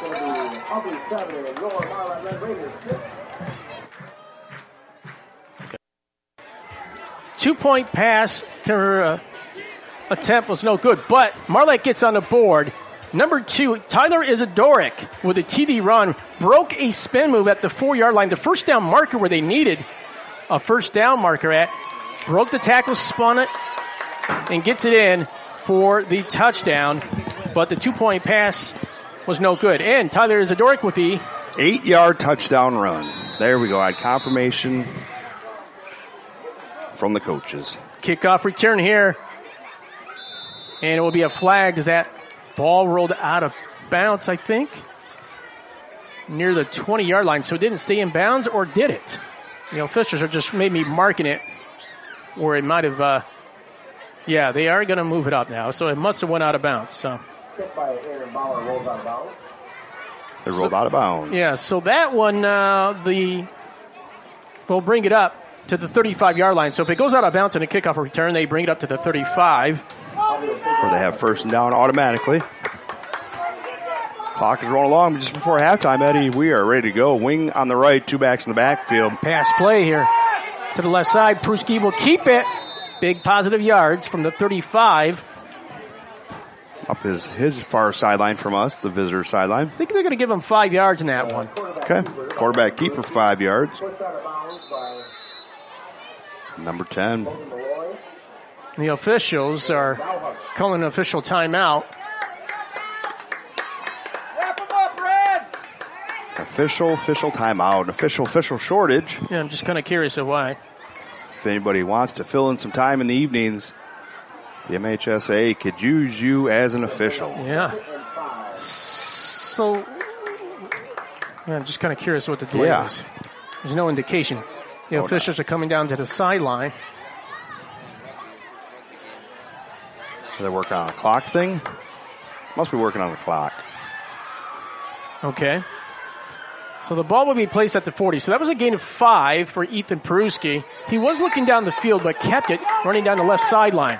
2-point pass to her attempt was no good, but Marlette gets on the board. Number 2, Tyler Isidoric with a TD run, broke a spin move at the 4-yard line, the first down marker where they needed a first down marker at. Broke the tackle, spun it, and gets it in for the touchdown. But the 2-point pass was no good. And Tyler Isidoric with the 8-yard touchdown run. There we go. I had confirmation from the coaches. kickoff return here. And it will be a flag as that ball rolled out of bounds, I think, near the 20-yard line. So it didn't stay in bounds, or did it? The officials are just maybe marking it where it might have, yeah, they are going to move it up now. So it must have went out of bounds. So. They rolled out of bounds. Yeah, so that one, the will bring it up to the 35-yard line. So if it goes out of bounds in a kickoff return, they bring it up to the 35. Where they have first and down automatically. Clock is rolling along just before halftime, Eddie. We are ready to go. Wing on the right, two backs in the backfield. Pass play here to the left side. Pruski will keep it. Big positive yards from the 35. Up his far sideline from us, the visitor sideline. I think they're going to give him 5 yards in that one. Okay. Quarterback keeper, 5 yards. Number 10. The officials are calling an official timeout. Official timeout. Official shortage. Yeah, I'm just kind of curious of why. If anybody wants to fill in some time in the evenings, the MHSA could use you as an official. Yeah. So, yeah, I'm just kind of curious what the delay is. There's no indication. The officials are coming down to the sideline. Are they working on a clock thing? Must be working on the clock. Okay. So the ball will be placed at the 40. So that was a gain of 5 for Ethan Peruski. He was looking down the field, but kept it running down the left sideline.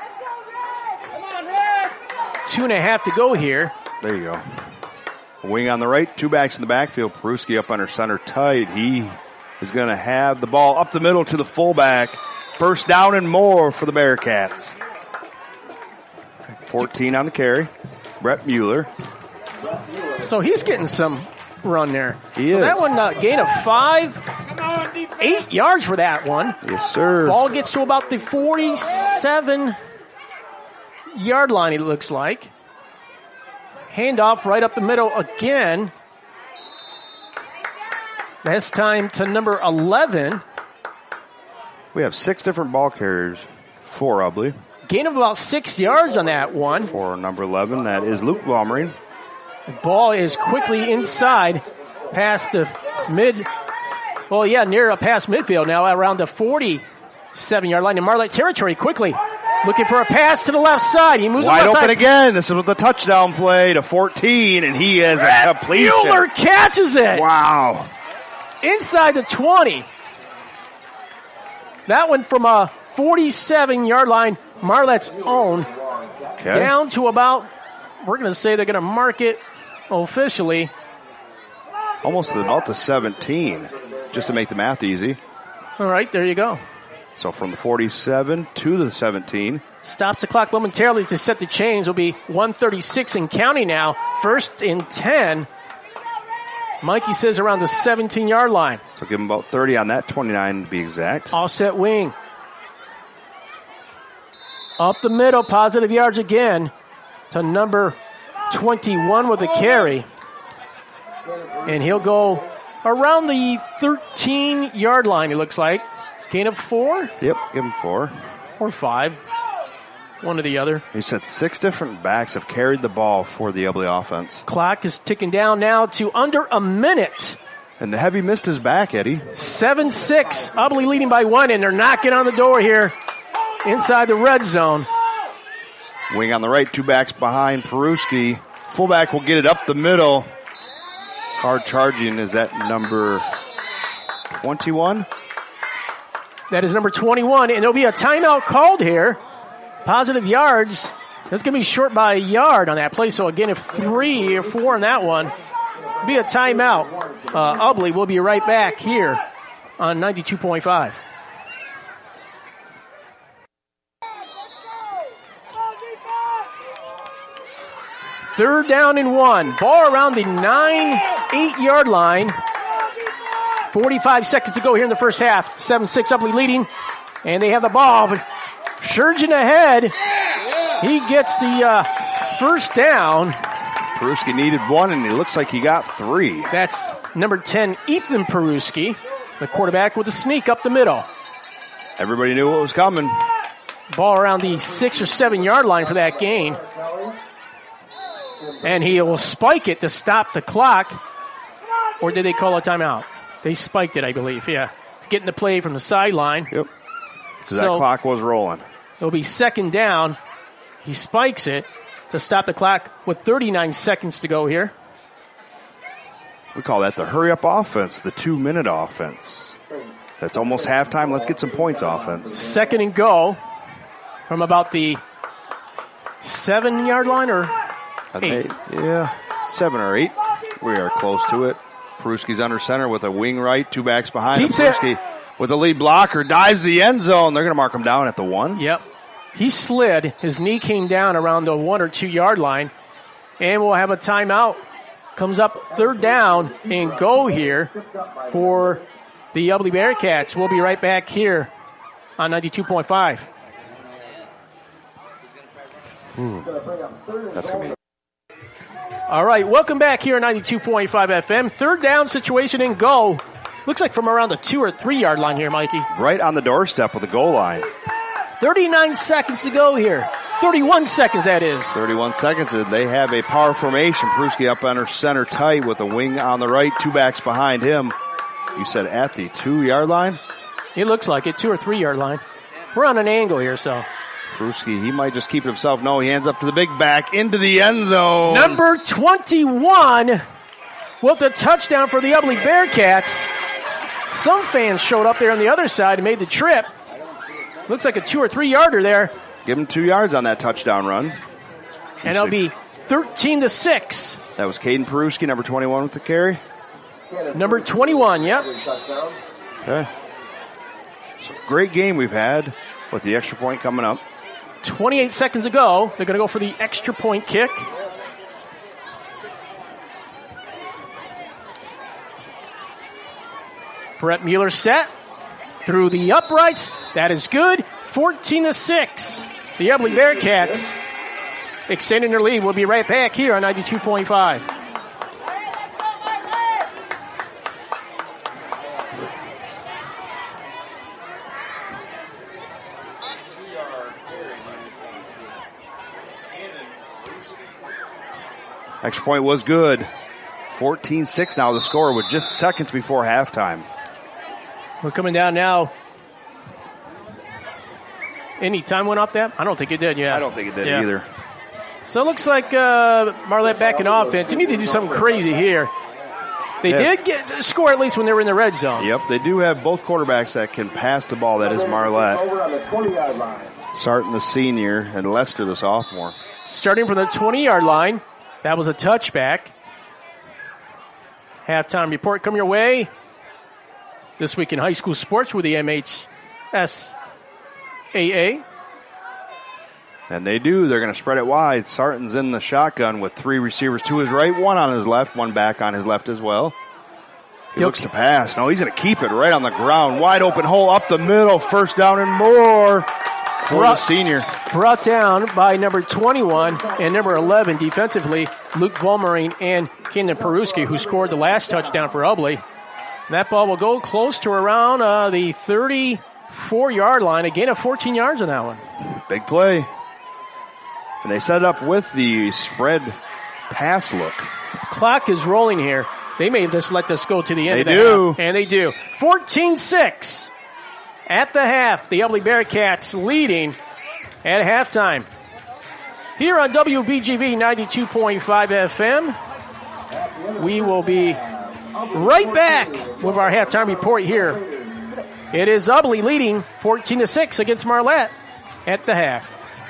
2.5 to go here. There you go. Wing on the right, two backs in the backfield. Peruski up under center tight. He is going to have the ball up the middle to the fullback. First down and more for the Bearcats. 14 on the carry. Brett Mueller. So he's getting some run there. He so is. That one, gain of 5. 8 yards for that one. Yes, sir. Ball gets to about the 47-yard line, it looks like. Handoff right up the middle again. This time to number 11. We have 6 different ball carriers for Ubly. Gain of about 6 yards on that one. For number 11, that is Luke Vollmering. The ball is quickly inside past the near past midfield now around the 47-yard line in Marlette territory quickly. Looking for a pass to the left side. He moves wide left open side. again. This is with the touchdown play to 14, and he has a completion. Mueller catches it. Wow. Inside the 20. That one from a 47-yard line, Marlette's own. Okay. Down to about, we're going to say they're going to mark it officially. Almost about the 17, just to make the math easy. All right, there you go. So from the 47 to the 17. Stops the clock momentarily to set the chains. Will be 1:36 and counting now. First and 10. Mikey says around the 17-yard line. So give him about 30 on that, 29 to be exact. Offset wing. Up the middle, positive yards again to number 21 with a carry. And he'll go around the 13-yard line, it looks like. Gain of 4? Yep, give him 4. Or 5. One or the other. He said 6 different backs have carried the ball for the Ubly offense. Clock is ticking down now to under a minute. And the heavy missed his back, Eddie. 7-6. Ubly leading by 1, and they're knocking on the door here inside the red zone. Wing on the right, two backs behind Peruski. Fullback will get it up the middle. Hard charging is that number 21? That is number 21, and there'll be a timeout called here. Positive yards. That's going to be short by a yard on that play, so again, if 3 or 4 on that one, be a timeout. Ubly will be right back here on 92.5. Third down and 1. Ball around the 8-yard line. 45 seconds to go here in the first half. 7-6 Ubly leading. And they have the ball. Shurgin ahead. He gets the first down. Peruski needed 1, and it looks like he got 3. That's number 10, Ethan Peruski, the quarterback with a sneak up the middle. Everybody knew what was coming. Ball around the 6 or 7-yard line for that gain. And he will spike it to stop the clock. Or did they call a timeout? They spiked it, I believe, yeah. Getting the play from the sideline. Yep. So that clock was rolling. It'll be second down. He spikes it to stop the clock with 39 seconds to go here. We call that the hurry-up offense, the 2-minute offense. That's almost halftime. Let's get some points offense. 2nd and go from about the 7-yard line or 8? Yeah, 7 or 8. We are close to it. Peruski's under center with a wing right, 2 backs behind him. Peruski with the lead blocker, dives the end zone. They're going to mark him down at the 1. Yep. He slid. His knee came down around the 1 or 2 yard line. And we'll have a timeout. Comes up 3rd down and go here for the Ubly Bearcats. We'll be right back here on 92.5. That's going to be. All right, welcome back here on 92.5 FM. 3rd down situation and go. Looks like from around the 2 or 3 yard line here, Mikey. Right on the doorstep of the goal line. 39 seconds to go here. 31 seconds, that is. 31 seconds. They have a power formation. Peruski up under center tight with a wing on the right, 2 backs behind him. You said at the 2 yard line? It looks like it, 2 or 3 yard line. We're on an angle here, so. Peruski, he might just keep it himself. No, he hands up to the big back into the end zone. Number 21 with the touchdown for the Ubly Bearcats. Some fans showed up there on the other side and made the trip. Looks like a 2 or 3 yarder there. Give him 2 yards on that touchdown run. And it'll be 13-6. That was Caden Peruski, number 21 with the carry. Number 21, yep. Okay. So great game we've had with the extra point coming up. 28 seconds to go. They're going to go for the extra point kick. Brett Mueller set through the uprights. That is good. 14-6. The Ubly Bearcats extending their lead. We'll be right back here on 92.5. Extra point was good. 14-6 now the score with just seconds before halftime. We're coming down now. Any time went off that? I don't think it did, yeah. I don't think it did either. So it looks like Marlette back in offense. You need to do something crazy here. They did score at least when they were in the red zone. Yep, they do have both quarterbacks that can pass the ball. That is Marlette. Over on the 20-yard line. Sarton, the senior, and Lester, the sophomore. Starting from the 20-yard line. That was a touchback. Halftime report come your way. This week in high school sports with the MHSAA. And they do. They're going to spread it wide. Sarton's in the shotgun with 3 receivers to his right, 1 on his left, 1 back on his left as well. He looks to pass. No, he's going to keep it right on the ground. Wide open hole up the middle. 1st down and more for the senior. Brought down by number 21 and number 11 defensively, Luke Volmarine and Kenan Peruski, who scored the last touchdown for Ubly. That ball will go close to around the 34-yard line. A gain of 14 yards on that one. Big play. And they set it up with the spread pass look. Clock is rolling here. They may just let this go to the end of the half. And they do. 14-6 at the half. The Ubly Bearcats leading at halftime. Here on WBGV 92.5 FM, we will be right back with our halftime report here. It is Ubly leading 14-6 against Marlette at the half.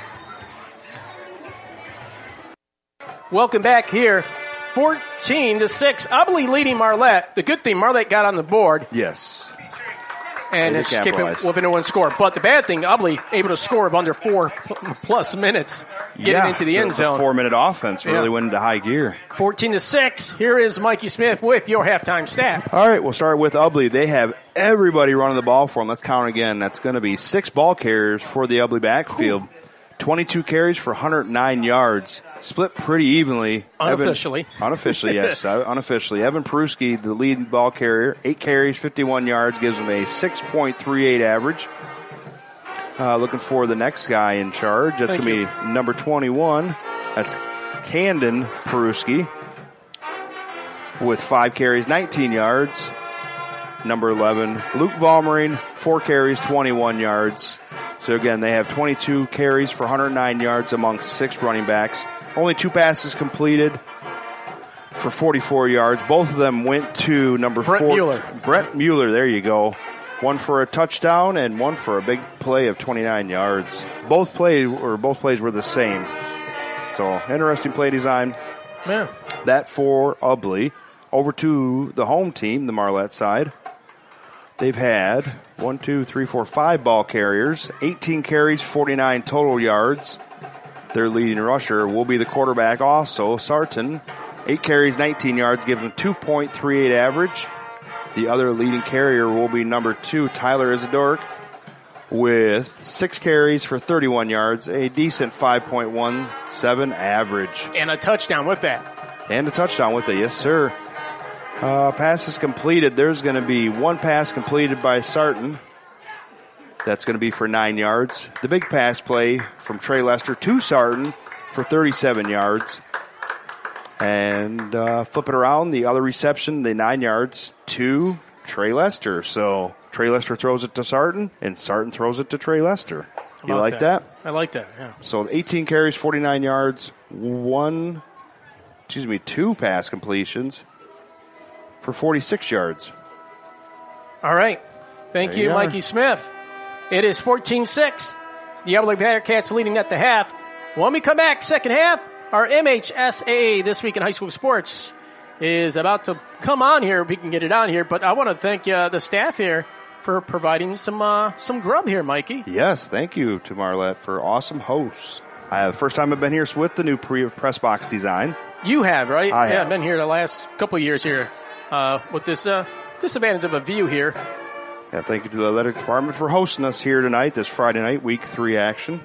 Welcome back here. 14-6. Ubly leading Marlette. The good thing, Marlette got on the board. Yes. And escape it with a 1 score. But the bad thing, Ubly able to score of under 4+ minutes getting into the end zone. 4-minute offense really went into high gear. 14-6. Here is Mikey Smith with your halftime stat. All right, we'll start with Ubly. They have everybody running the ball for them. Let's count again. That's going to be 6 ball carriers for the Ubly backfield. 22 carries for 109 yards. Split pretty evenly. Unofficially. Unofficially, yes. Unofficially. Evan Peruski, the lead ball carrier, 8 carries, 51 yards, gives him a 6.38 average. Looking for the next guy in charge. That's going to be number 21. That's Camden Peruski with 5 carries, 19 yards. Number 11, Luke Volmarine, 4 carries, 21 yards. So again, they have 22 carries for 109 yards among 6 running backs. Only 2 passes completed for 44 yards. Both of them went to number 4. Mueller. Brett Mueller, there you go. one for a touchdown and one for a big play of 29 yards. Both plays were the same. So, interesting play design. Yeah. That for Ubly. Over to the home team, the Marlette side. They've had 5 ball carriers, 18 carries, 49 total yards. Their leading rusher will be the quarterback also, Sarton. 8 carries, 19 yards, gives him 2.38 average. The other leading carrier will be number 2, Tyler Isidork, with 6 carries for 31 yards, a decent 5.17 average. And a touchdown with that. And a touchdown with it, yes, sir. Passes completed. There's going to be 1 pass completed by Sarton. That's going to be for 9 yards. The big pass play from Trey Lester to Sarton for 37 yards. And flip it around, the other reception, the 9 yards to Trey Lester. So Trey Lester throws it to Sarton, and Sarton throws it to Trey Lester. You like that? I like that, yeah. So 18 carries, 49 yards, 2 pass completions for 46 yards. All right. Thank you, Mikey Smith. It is 14-6. The Ubly Bearcats leading at the half. When we come back, second half, our MHSAA This Week in High School Sports is about to come on here. We can get it on here, but I want to thank the staff here for providing some grub here, Mikey. Yes, thank you to Marlette for awesome hosts. The first time I've been here with the new press box design. You have, right? I have. I've been here the last couple of years here with this disadvantage of a view here. Yeah, thank you to the athletic department for hosting us here tonight, this Friday night, week 3 action.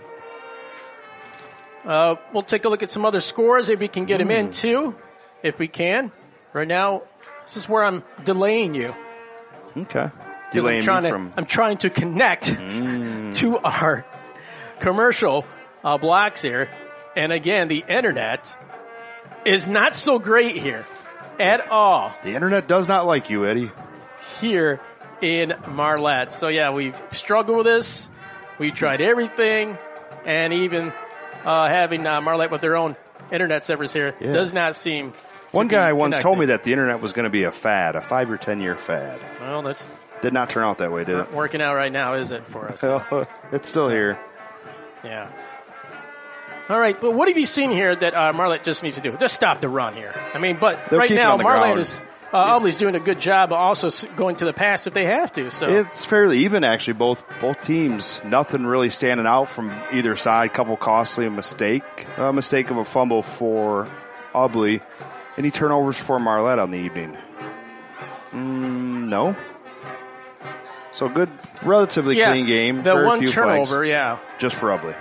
We'll take a look at some other scores if we can get them in too, if we can. Right now, this is where I'm delaying you. Okay. Delaying I'm trying to connect to our commercial blocks here. And again, the internet is not so great here at all. The internet does not like you, Eddie. Here in Marlette. So yeah, we've struggled with this. We've tried everything, and even having Marlette with their own internet service here does not seem One guy once told me that the internet was going to be a fad, a 5 or 10 year fad. Well, that's did not turn out that way, did it? Not working out right now, is it, for us? It's still here. Yeah. All right, but what have you seen here that Marlette just needs to do? Just stop the run here. I mean, but They'll right now, Marlette is Ubly's doing a good job also going to the pass if they have to. So it's fairly even, actually. Both teams, nothing really standing out from either side. Couple costly mistake of a fumble for Ubly. Any turnovers for Marlette on the evening? No. So good, relatively clean game. The one turnover, just for Ubly.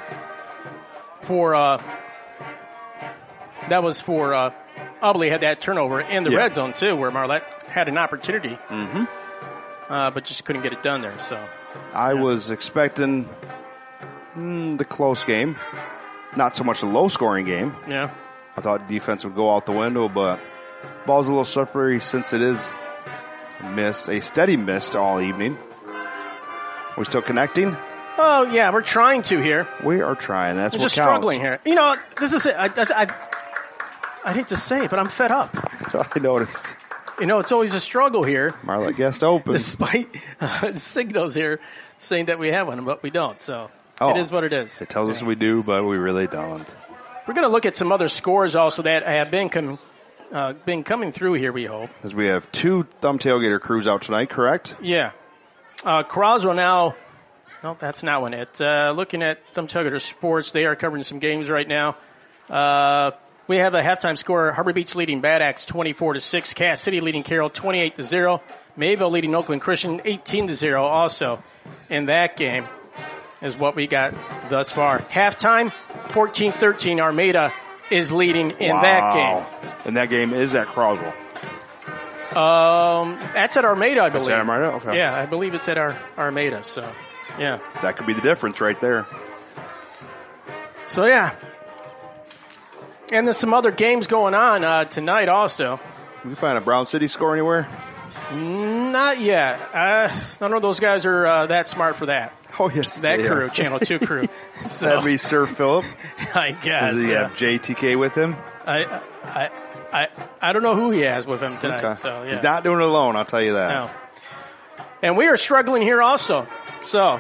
That was for Ubly had that turnover in the red zone too, where Marlette had an opportunity, but just couldn't get it done there. So I was expecting the close game, not so much a low-scoring game. Yeah, I thought defense would go out the window, but ball's a little slippery since it is a steady mist all evening. Are we still connecting? Oh yeah, we're trying to here. We are trying. That's we're what just counts. Struggling here. You know, this is it. I hate to say it, but I'm fed up. I noticed. You know, it's always a struggle here. Marlette guest open. Despite signals here saying that we have one, but we don't. So it is what it is. It tells us we do, but we really don't. We're going to look at some other scores also that have been coming through here, we hope. As we have 2 Thumb Tailgater crews out tonight, correct? Yeah. Croswell now. No, that's not one. Looking at Thumb Tailgater Sports, they are covering some games right now. We have a halftime score. Harbor Beach leading Bad Axe 24-6. Cass City leading Carroll 28-0. Mayville leading Oakland Christian 18-0. Also in that game is what we got thus far. Halftime 14-13. Armada is leading in that game. And that game is at Croswell. That's at Armada, I believe. That's at Armada? Okay. Yeah, I believe it's at Armada. So, yeah. That could be the difference right there. So, yeah. And there's some other games going on tonight also. Can we find a Brown City score anywhere? Not yet. None of those guys are that smart for that. Oh, yes. That crew, Channel 2 crew. So, that'd be Sir Philip. I guess. Does he have JTK with him? I don't know who he has with him tonight. Okay. So, yeah. He's not doing it alone, I'll tell you that. No. And we are struggling here also. So,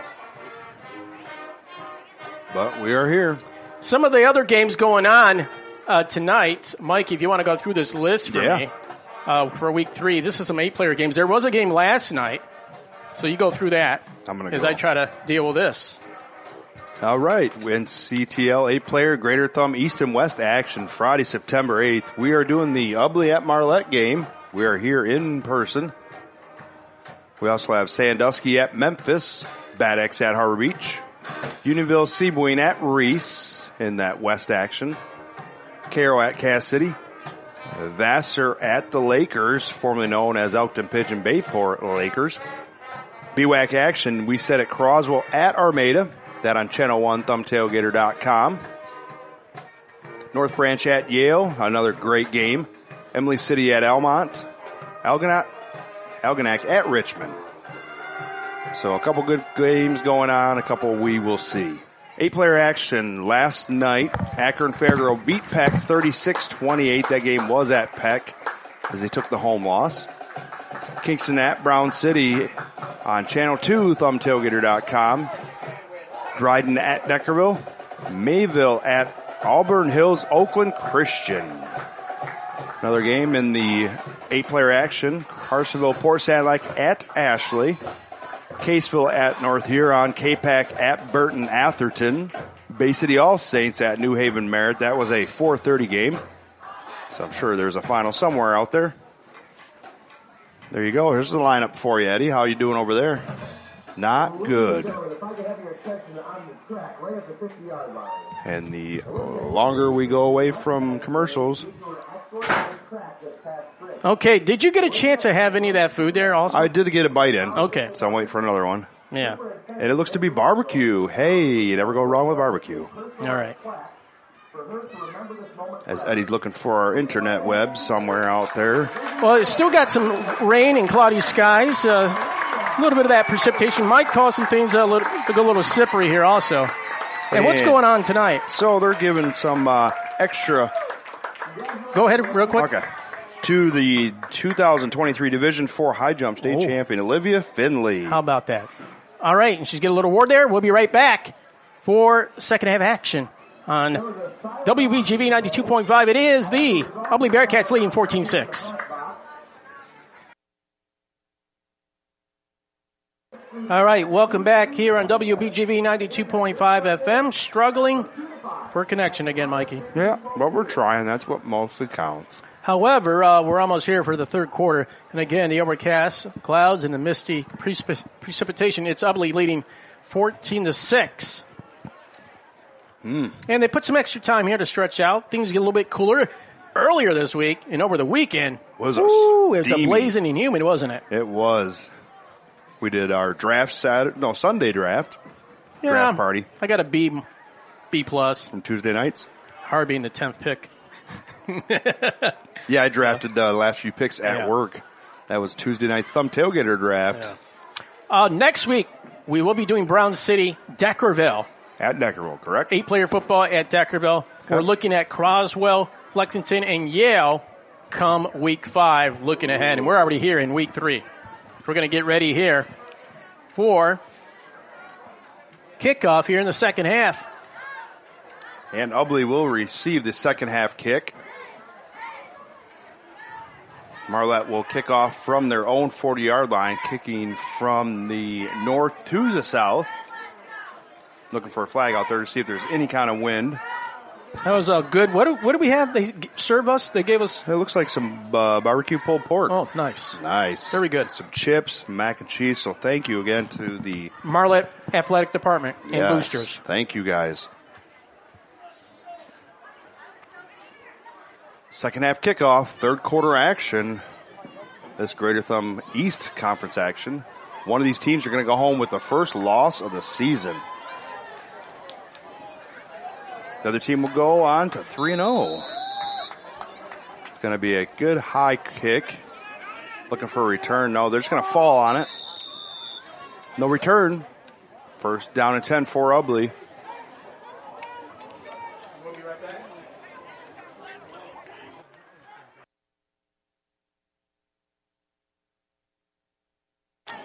But we are here. some of the other games going on tonight, Mike, if you want to go through this list for me for week 3, this is some 8-player games. There was a game last night, so you go through that I'm gonna as go. I try to deal with this. All right. In CTL 8-player Greater Thumb East and West action Friday, September 8th. We are doing the Ubley at Marlette game. We are here in person. We also have Sandusky at Memphis, Bad X at Harbor Beach, Unionville Seaboyne at Reese in that West action, Caro at Cass City, Vassar at the Lakers, formerly known as Elkton Pigeon Bayport Lakers. BWAC action, we set at Croswell at Armada, that on Channel 1, thumbtailgator.com. North Branch at Yale, another great game. Emily City at Almont, Algonac at Richmond. So a couple good games going on, a couple we will see. 8-player action last night. Akron Fairgrove beat Peck 36-28. That game was at Peck as they took the home loss. Kingston at Brown City on Channel 2, thumbtailgator.com. Dryden at Deckerville. Mayville at Auburn Hills Oakland Christian. Another game in the 8-player action. Carsonville Port Sanilac at Ashley. Caseville at North Huron. Capac at Burton Atherton. Bay City All Saints at New Haven Merritt. That was a 4:30 game. So I'm sure there's a final somewhere out there. There you go. Here's the lineup for you, Eddie. How you doing over there? Not good. And the longer we go away from commercials. Okay, did you get a chance to have any of that food there also? I did get a bite in. Okay. So I'm waiting for another one. Yeah. And it looks to be barbecue. Hey, you never go wrong with barbecue. All right. As Eddie's looking for our internet web somewhere out there. Well, it's still got some rain and cloudy skies. A little bit of that precipitation might cause some things to go a little slippery here also. And what's going on tonight? So they're giving some extra. Go ahead real quick. Okay. To the 2023 Division IV High Jump State Champion, Olivia Finley. How about that? All right, and she's getting a little award there. We'll be right back for second half action on WBGV 92.5. It is the Ubley Bearcats leading 14-6. All right, welcome back here on WBGV 92.5 FM. Struggling for connection again, Mikey. Yeah, but we're trying. That's what mostly counts. However, we're almost here for the third quarter. And again, the overcast, clouds, and the misty precipitation. It's Ubley leading 14-6. And they put some extra time here to stretch out. Things get a little bit cooler. Earlier this week and over the weekend, it was a blazing and humid, wasn't it? It was. We did our Sunday draft. Yeah, draft party. I got a B plus from Tuesday nights. Hard being the 10th pick. Yeah, I drafted the last few picks at work. That was Tuesday night's Thumb Tailgater draft. Yeah. Next week, we will be doing Brown City, Deckerville. At Deckerville, correct? 8-player football at Deckerville. Okay. We're looking at Croswell, Lexington, and Yale come week 5, looking ahead. And we're already here in week 3. We're going to get ready here for kickoff here in the second half. And Ubley will receive the second half kick. Marlette will kick off from their own 40-yard line, kicking from the north to the south. Looking for a flag out there to see if there's any kind of wind. That was good. What do we have? They serve us? They gave us? It looks like some barbecue pulled pork. Oh, nice. Nice. Very good. Some chips, mac and cheese. So thank you again to the Marlette Athletic Department and boosters. Thank you, guys. Second half kickoff, third quarter action. This Greater Thumb East Conference action. One of these teams are going to go home with the first loss of the season. The other team will go on to 3-0. It's going to be a good high kick. Looking for a return. No, they're just going to fall on it. No return. First down and 10 for Ubley.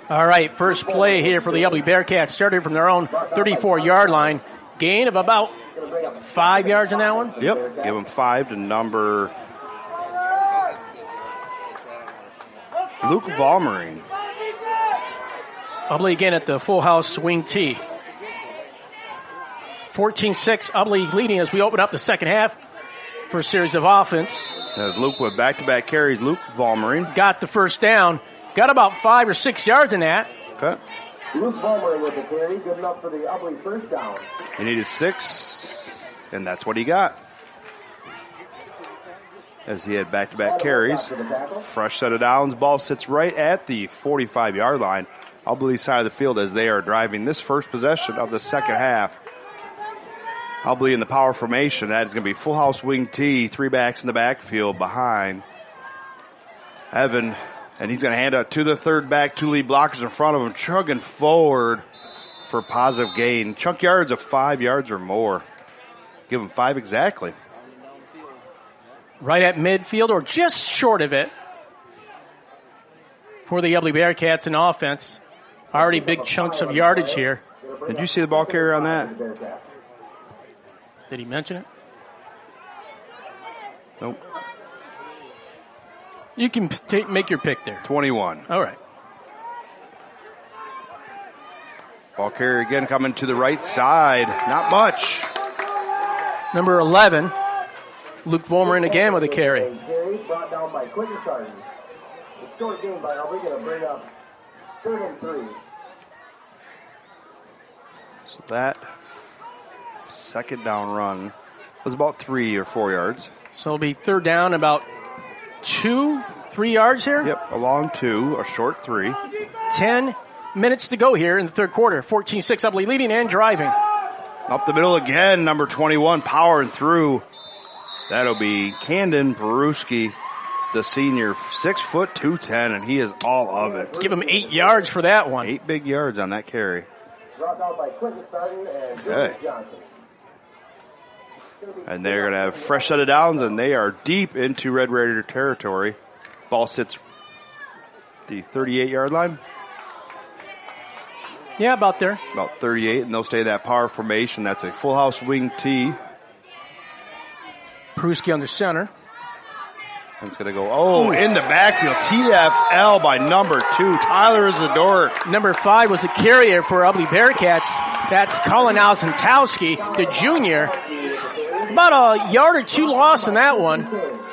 All right, first play here for the Ubly Bearcats. Started from their own 34-yard line. Gain of about 5 yards in that one. Yep, give them 5 to number Luke Vollmering. Ubly again at the full house swing tee. 14-6, Ubly leading as we open up the second half for a series of offense. As Luke with back-to-back carries, Luke Vollmering. Got the first down. Got about 5 or 6 yards in that. Okay. Luke Vollmering with the carry. Good enough for the Ubly first down. He needed 6, and that's what he got. As he had back-to-back carries. Fresh set of downs. Ball sits right at the 45-yard line. Ubly side of the field as they are driving this first possession of the second half. Ubly in the power formation. That is going to be full house wing T. 3 backs in the backfield behind Evan. And he's going to hand it to the third back. 2 lead blockers in front of him. Chugging forward for a positive gain. Chunk yards of 5 yards or more. Give him 5 exactly. Right at midfield or just short of it for the Ubly Bearcats in offense. Already big chunks of yardage here. Did you see the ball carrier on that? Did he mention it? Nope. You can make your pick there. 21. All right. Ball carrier again coming to the right side. Not much. Number 11, Luke Vollmering again with a carry. Carry brought down by Quentin Sargent. The short game by Ubly going to bring up 3rd and 3. So that second down run was about 3 or 4 yards. So it'll be third down about 2, 3 yards here. Yep, a long 2, a short 3. 10 minutes to go here in the third quarter. 14-6 Ubly leading and driving. Up the middle again, number 21 powering through. That'll be Camden Peruski, the senior, 6 foot 210, and he is all of it. Give him 8 yards for that one. 8 big yards on that carry. Brought down by Quentin Sargent and Joseph Johnson. And they're going to have a fresh set of downs, and they are deep into Red Raider territory. Ball sits the 38-yard line. Yeah, about there. About 38, and they'll stay in that power formation. That's a full house wing T. Peruski under center. And it's going to go, in the backfield. TFL by number 2, Tyler Zadork. Number 5 was the carrier for Ubly Bearcats. That's Colin Alzentowski, the junior. About a yard or 2 loss in that one.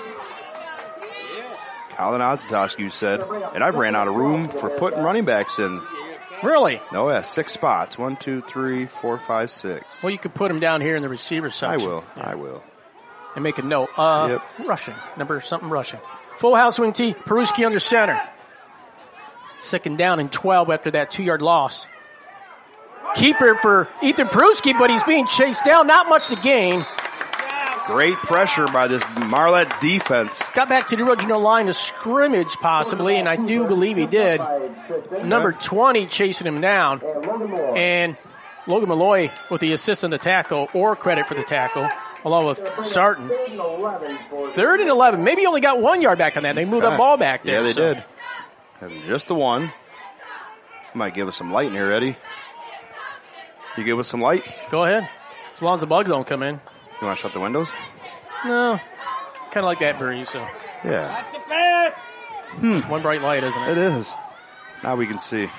Colin Alzentowski, you said. And I've ran out of room for putting running backs in. Really? No, yeah, 6 spots. 1, 2, 3, 4, 5, 6. Well, you could put him down here in the receiver section. I will. And make a note. Yep. Rushing. Number something rushing. Full house wing T. Peruski under center. Second down and 12 after that 2-yard loss. Keeper for Ethan Peruski, but he's being chased down. Not much to gain. Great pressure by this Marlette defense. Got back to the original line of scrimmage possibly, and I do believe he did. Number 20 chasing him down. And Logan Malloy with the assist on the tackle, or credit for the tackle, along with Sarton. 3rd and 11. Maybe he only got 1 yard back on that. They moved that ball back there. Yeah, they did. And just the one. Might give us some light in here, Eddie. You give us some light? Go ahead. As long as the bugs don't come in. You want to shut the windows? No. Kind of like that breeze, so. Yeah. It's one bright light, isn't it? It is. Now we can see.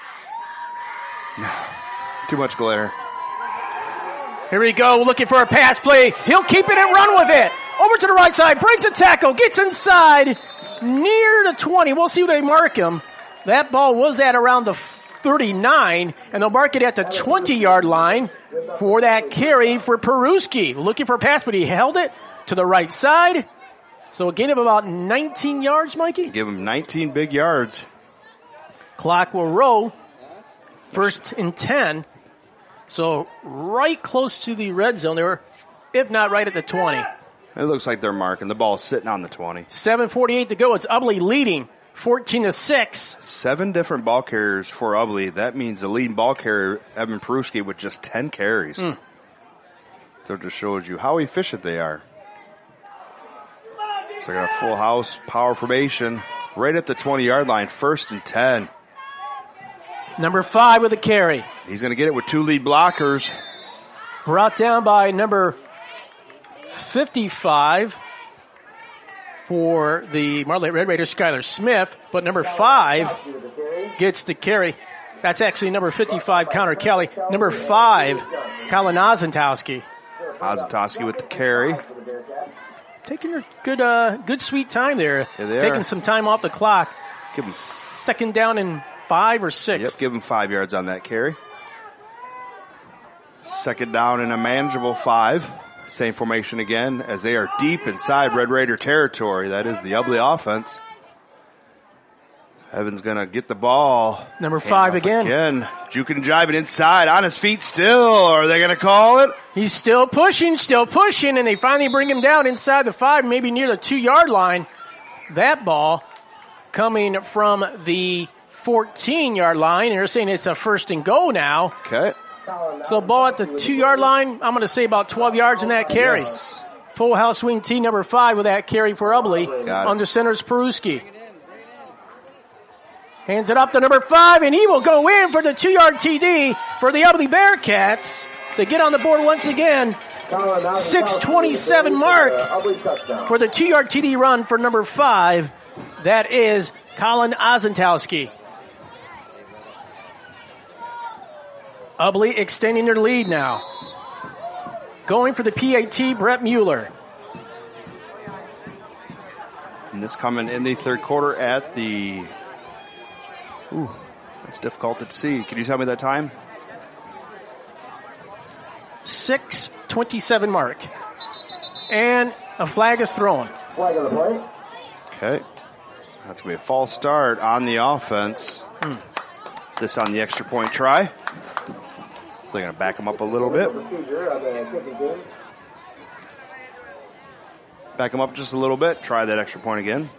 Too much glare. Here we go, looking for a pass play. He'll keep it and run with it. Over to the right side, breaks a tackle, gets inside, near the 20. We'll see where they mark him. That ball was at around the 39, and they'll mark it at the 20-yard line for that carry for Peruski. Looking for a pass, but he held it to the right side. So a gain of about 19 yards, Mikey. Give him 19 big yards. Clock will roll. 1st and 10. So right close to the red zone. They were, if not right at the 20. It looks like they're marking. The ball's sitting on the 20. 7:48 to go. It's Ubly leading 14-6. 7 different ball carriers for Ubly. That means the leading ball carrier, Evan Peruski, with just 10 carries. So it just shows you how efficient they are. So they got a full house power formation right at the 20-yard line. 1st and 10. Number 5 with a carry. He's going to get it with 2 lead blockers. Brought down by number 55 for the Marlette Red Raiders, Skylar Smith. But number 5 gets the carry. That's actually number 55, Connor Kelly. Number 5, Colin Ozentowski. Ozentowski with the carry. Taking their good sweet time there. Yeah, taking some time off the clock. Give him, second down and 5 or 6. Yep, give him 5 yards on that carry. Second down and a manageable 5. Same formation again as they are deep inside Red Raider territory. That is the Ubly offense. Evan's going to get the ball. Number 5 again. Juking and jiving inside, on his feet still. Are they going to call it? He's still pushing, and they finally bring him down inside the 5, maybe near the 2-yard line. That ball coming from the 14-yard line. They're saying it's a first and goal now. Okay. So ball at the 2-yard line, I'm going to say about 12 yards in that carry. Yes. Full house wing T number 5 with that carry for Ubly. Under center's Peruski. Hands it up to number 5, and he will go in for the 2-yard TD for the Ubly Bearcats. They get on the board once again. 6:27 mark for the 2-yard TD run for number 5. That is Colin Ozentowski. Ubly extending their lead now. Going for the PAT, Brett Mueller. And this coming in the third quarter at the... Ooh, that's difficult to see. Can you tell me that time? 6:27 mark. And a flag is thrown. Flag on the play. Okay. That's going to be a false start on the offense. This on the extra point try. They're going to back him up a little bit. Back him up just a little bit. Try that extra point again.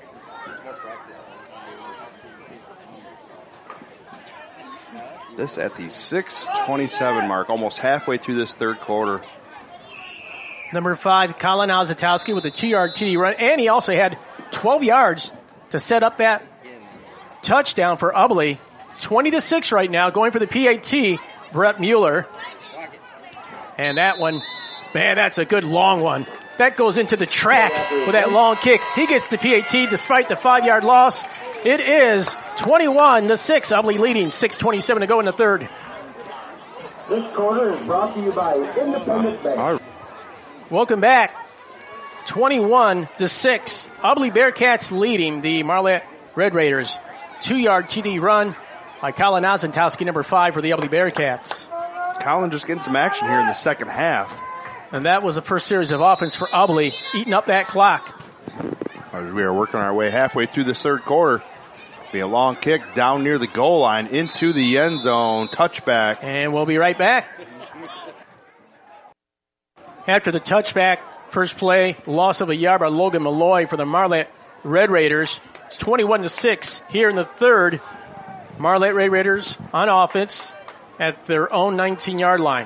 This at the 6:27 mark, almost halfway through this third quarter. Number 5, Colin Ozentowski with a 2-yard TD run. And he also had 12 yards to set up that touchdown for Ubly. 20-6 right now, going for the PAT, Brett Mueller. And that one, man, that's a good long one. That goes into the track with that long kick. He gets the PAT despite the 5-yard loss. It is 21-6. Ubly leading. 6:27 to go in the third. This quarter is brought to you by Independent Bank. Welcome back. 21-6. Ubly Bearcats leading the Marlette Red Raiders. 2-yard TD run by Colin Ozentowski, number 5 for the Ubly Bearcats. Colin just getting some action here in the second half. And that was the first series of offense for Ubly, eating up that clock. We are working our way halfway through this third quarter. Be a long kick down near the goal line into the end zone. Touchback. And we'll be right back. After the touchback, first play, loss of a yard by Logan Malloy for the Marlette Red Raiders. It's 21-6 here in the third. Marlette Red Raiders on offense at their own 19-yard line.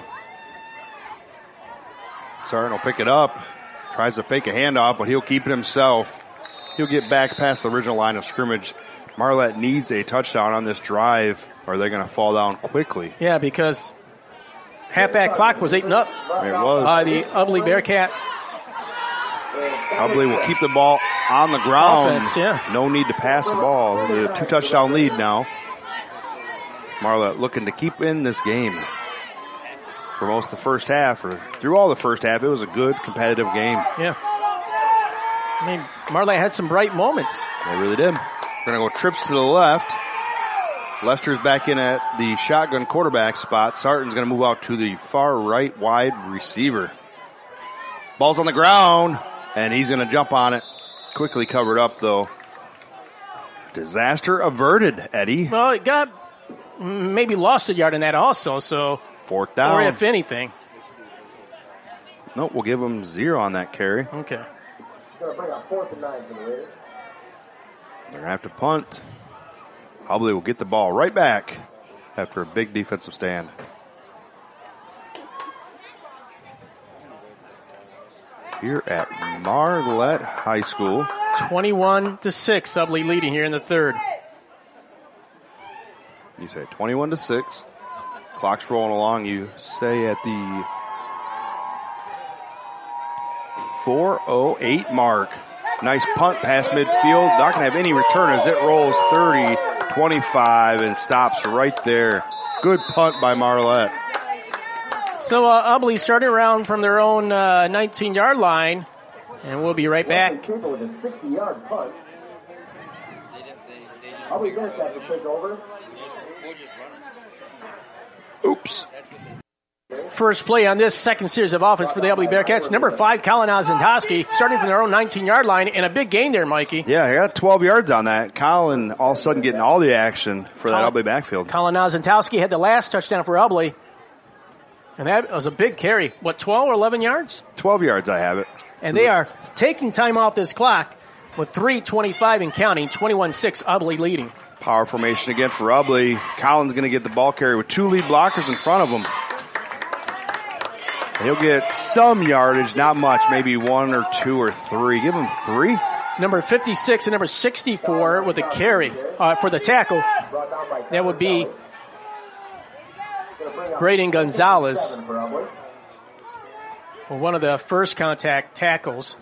Sartin will pick it up. Tries to fake a handoff, but he'll keep it himself. He'll get back past the original line of scrimmage. Marlette needs a touchdown on this drive, or they're going to fall down quickly. Yeah, because half that clock was eaten up It was. by the Ubly Bearcat. Ubly will keep the ball on the ground. Offense, yeah. No need to pass the ball. A 2-touchdown lead now. Marlette looking to keep in this game. For most of the first half, or through all the first half, it was a good competitive game. Yeah. I mean, Marlette had some bright moments. They really did. We're going to go trips to the left. Lester's back in at the shotgun quarterback spot. Sartin's going to move out to the far right wide receiver. Ball's on the ground, and he's going to jump on it. Quickly covered up, though. Disaster averted, Eddie. Well, it got maybe lost a yard in that also, so. Fourth down. Or if anything. Nope, we'll give them 0 on that carry. Okay. Going to bring up 4th and 9 for the Raiders. They're going to have to punt. Ubly will get the ball right back after a big defensive stand. Here at Marlette High You say 21-6. Clock's rolling along. You say at the 4:08 mark. Nice punt past midfield. Not going to have any return as it rolls 30, 25, and stops right there. Good punt by Marlette. So Ubly starting around from their own 19-yard line, and we'll be right back. With a 60-yard punt. Ubly Bearcats will take over. Oops. First play on this second series of offense for the Ubly Bearcats. Number 5, Colin Ozentowski, starting from their own 19-yard line, and a big gain there, Mikey. Yeah, I got 12 yards on that. Colin all of a sudden getting all the action for that Ubly backfield. Colin Ozentowski had the last touchdown for Ubly, and that was a big carry. What, 12 or 11 yards? 12 yards, I have it. And they are taking time off this clock with 3:25 and counting, 21-6, Ubly leading. Power formation again for Ubly. Colin's going to get the ball carry with 2 lead blockers in front of him. He'll get some yardage, not much, maybe 1 or 2 or 3. Give him 3. Number 56 and number 64 with a carry for the tackle. That would be Braden Gonzalez. Well, one of the first contact tackles.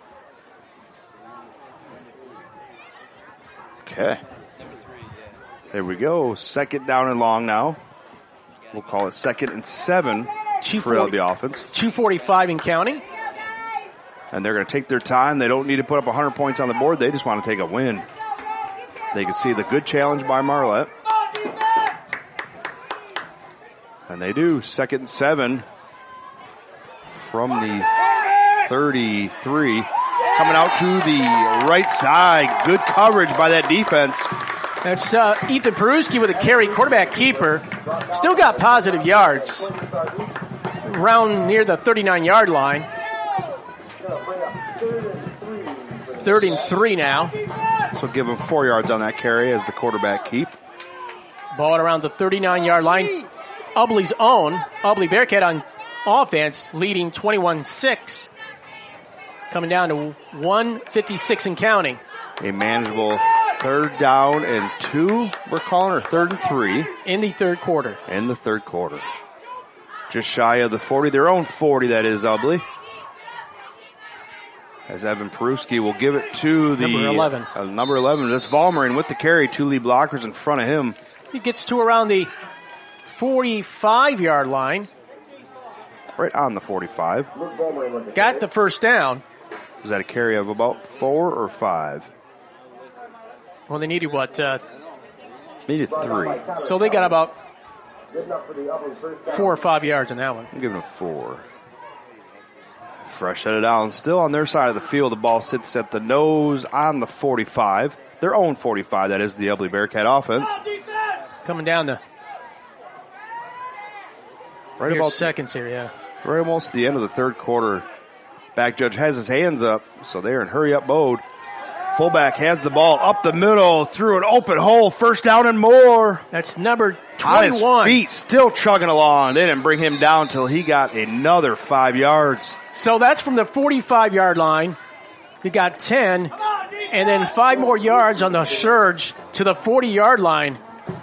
Okay. There we go. Second down and long now. We'll call it 2nd and 7 for the offense. 2:45 and counting. And they're going to take their time. They don't need to put up 100 points on the board. They just want to take a win. They can see the good challenge by Marlette. And they do. 2nd and 7 from the 33. Coming out to the right side. Good coverage by that defense. That's Ethan Peruski with a carry, quarterback keeper. Still got positive yards. Around near the 39-yard line. 3rd and 3 now. So give him 4 yards on that carry as the quarterback keep. Ball around the 39-yard line. Ubly's own, Ubly Bearcat on offense, leading 21-6. Coming down to 1:56 and counting. A manageable 3rd down and 2, we're calling, or 3rd and 3. In the third quarter. In the third quarter. Just shy of the 40, their own 40, that is Ubly. As Evan Peruski will give it to the number 11. Number 11, that's Vollmering with the carry, 2 lead blockers in front of him. He gets to around the 45-yard line. Right on the 45. Got the first down. Was that a carry of about 4 or 5? Well, they needed what? Needed 3. So they got about 4 or 5 yards in that one. I'm giving them 4. Fresh headed down. Still on their side of the field. The ball sits at the nose on the 45. Their own 45. That is the Ubly Bearcat offense. Coming down to right about seconds here, yeah. Right almost the end of the third quarter. Back judge has his hands up, so they're in hurry-up mode. Fullback has the ball up the middle, through an open hole, 1st down and more. That's number 21. On his feet, still chugging along. They didn't bring him down till he got another 5 yards. So that's from the 45-yard line. He got 10, and then 5 more yards on the surge to the 40-yard line.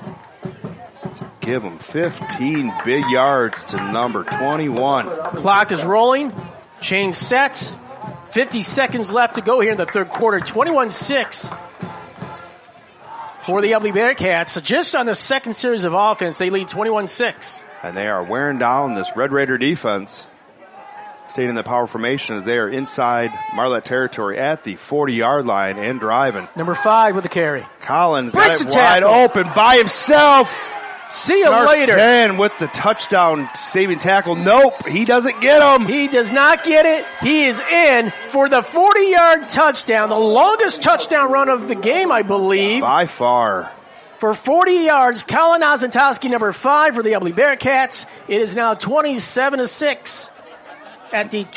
Give him 15 big yards to number 21. Clock is rolling. Chain set. 50 seconds left to go here in the third quarter. 21-6 for the Ubly Bearcats. So just on the second series of offense, they lead 21-6. And they are wearing down this Red Raider defense. Staying in the power formation as they are inside Marlette territory at the 40-yard line and driving. Number 5 with the carry. Collins breaks got it wide open by himself. See you later. 10 with the touchdown saving tackle. Nope, he doesn't get him. He does not get it. He is in for the 40-yard touchdown, the longest touchdown run of the game, I believe. By far. For 40 yards, Colin Ozentowski, number 5 for the Ubly Bearcats. It is now 27-6 at the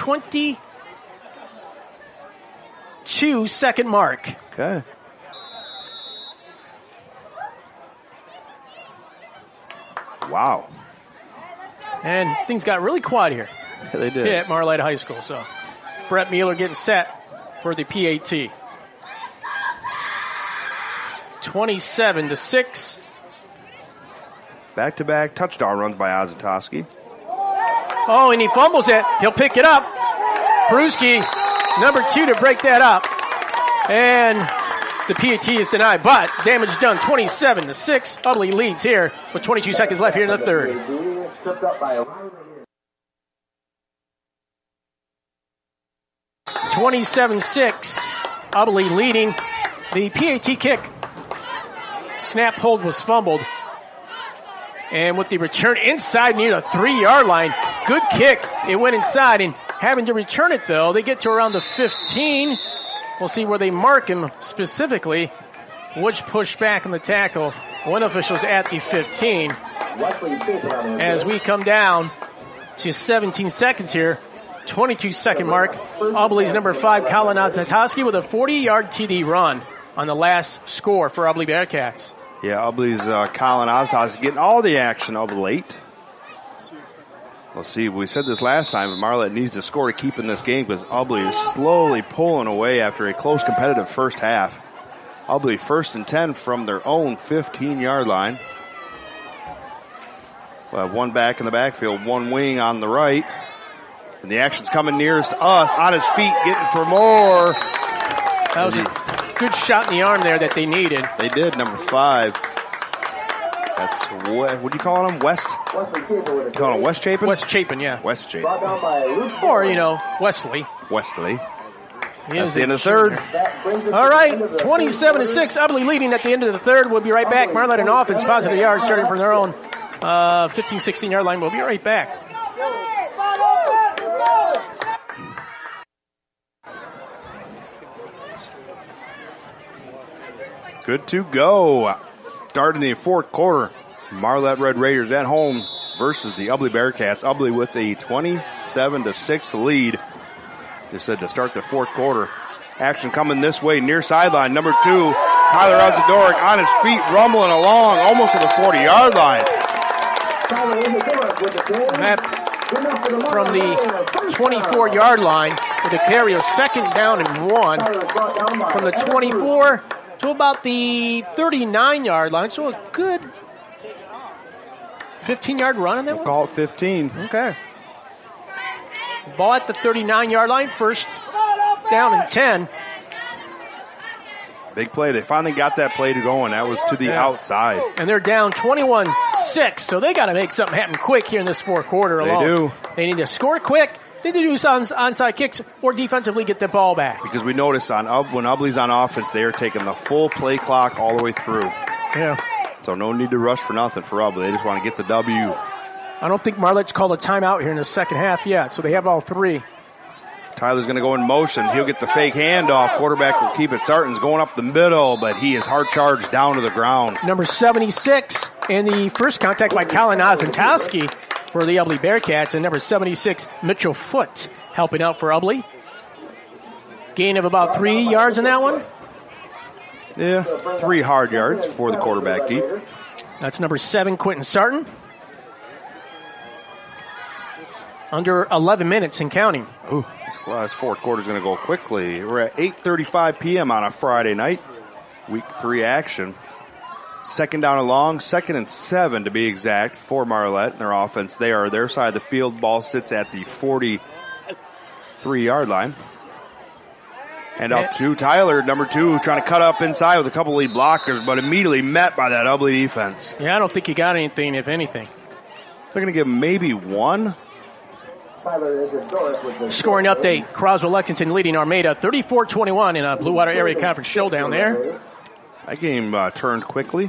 22-second mark. Okay. Wow. And things got really quiet here. Yeah, they did. At Marlette High School. So Brett Mueller getting set for the PAT. 27-6. Back-to-back touchdown runs by Ozatoski. Oh, and he fumbles it. He'll pick it up. Peruski, number 2 to break that up. And the PAT is denied, but damage done. 27-6. Ubly leads here with 22 seconds left here in the third. 27-6. Ubly leading. The PAT kick. Snap hold was fumbled. And with the return inside near the 3-yard line, good kick. It went inside, and having to return it, though, they get to around the 15. We'll see where they mark him specifically. Woods pushed back on the tackle. One official's at the 15. As we come down to 17 seconds here, 22-second mark. Ubly's number 5, Colin Ozatoski, with a 40-yard TD run on the last score for Ubly Bearcats. Yeah, Ubly's Colin Ozatoski getting all the action of late. We'll see. We said this last time, but Marlette needs to score to keep in this game because Ubly is slowly pulling away after a close competitive first half. Ubly 1st and 10 from their own 15-yard line. We'll have one back in the backfield, one wing on the right. And the action's coming nearest to us, on his feet, getting for more. That was a good shot in the arm there that they needed. They did, number 5. That's, what do you call him? West? You call him West Chapin? West Chapin, yeah. West Chapin. Or, Wesley. Wesley. That's the end of the third. All right, 27-6. Ubly leading at the end of the third. We'll be right back. Marlette in offense, positive yards starting from their own 15, 16-yard line. We'll be right back. Good to go. Starting the fourth quarter. Marlette Red Raiders at home versus the Ubly Bearcats. Ubly with a 27-6 lead. Just said to start the fourth quarter. Action coming this way, near sideline. Number 2, Tyler Ozadoric on his feet, rumbling along, almost to the 40-yard line. From the 24-yard line with a carry of 2nd down and 1. From the 24 to about the 39-yard line. So a good 15-yard run on that one? Call it 15. Okay. Ball at the 39-yard line. 1st down and 10. Big play. They finally got that play to going. That was to the outside. And they're down 21-6, so they got to make something happen quick here in this fourth quarter alone. They do. They need to score quick. They need to do onside kicks or defensively get the ball back. Because we noticed when Ubly's on offense, they are taking the full play clock all the way through. Yeah. So no need to rush for nothing for Ubly. They just want to get the W. I don't think Marlette's called a timeout here in the second half yet, so they have all 3. Tyler's going to go in motion. He'll get the fake handoff. Quarterback will keep it. Sarton's going up the middle, but he is hard charged down to the ground. Number 76, and the first contact by Colin Ozantowski for the Ubly Bearcats, and number 76, Mitchell Foote, helping out for Ubly. Gain of about 3 yards in that one. Yeah, 3 hard yards for the quarterback keep. That's number 7, Quentin Sarton. Under 11 minutes and counting. Ooh, this last fourth quarter is going to go quickly. We're at 8:35 p.m. on a Friday night. Week 3 action. 2nd down and long, 2nd and 7 to be exact for Marlette and their offense. They are their side of the field. Ball sits at the 43-yard line. And up to Tyler, number 2, trying to cut up inside with a couple lead blockers, but immediately met by that Ubly defense. Yeah, I don't think he got anything, if anything. They're going to give him maybe 1. Scoring update, Croswell-Lexington leading Armada 34-21 in a Blue Water Area Conference showdown there. That game turned quickly.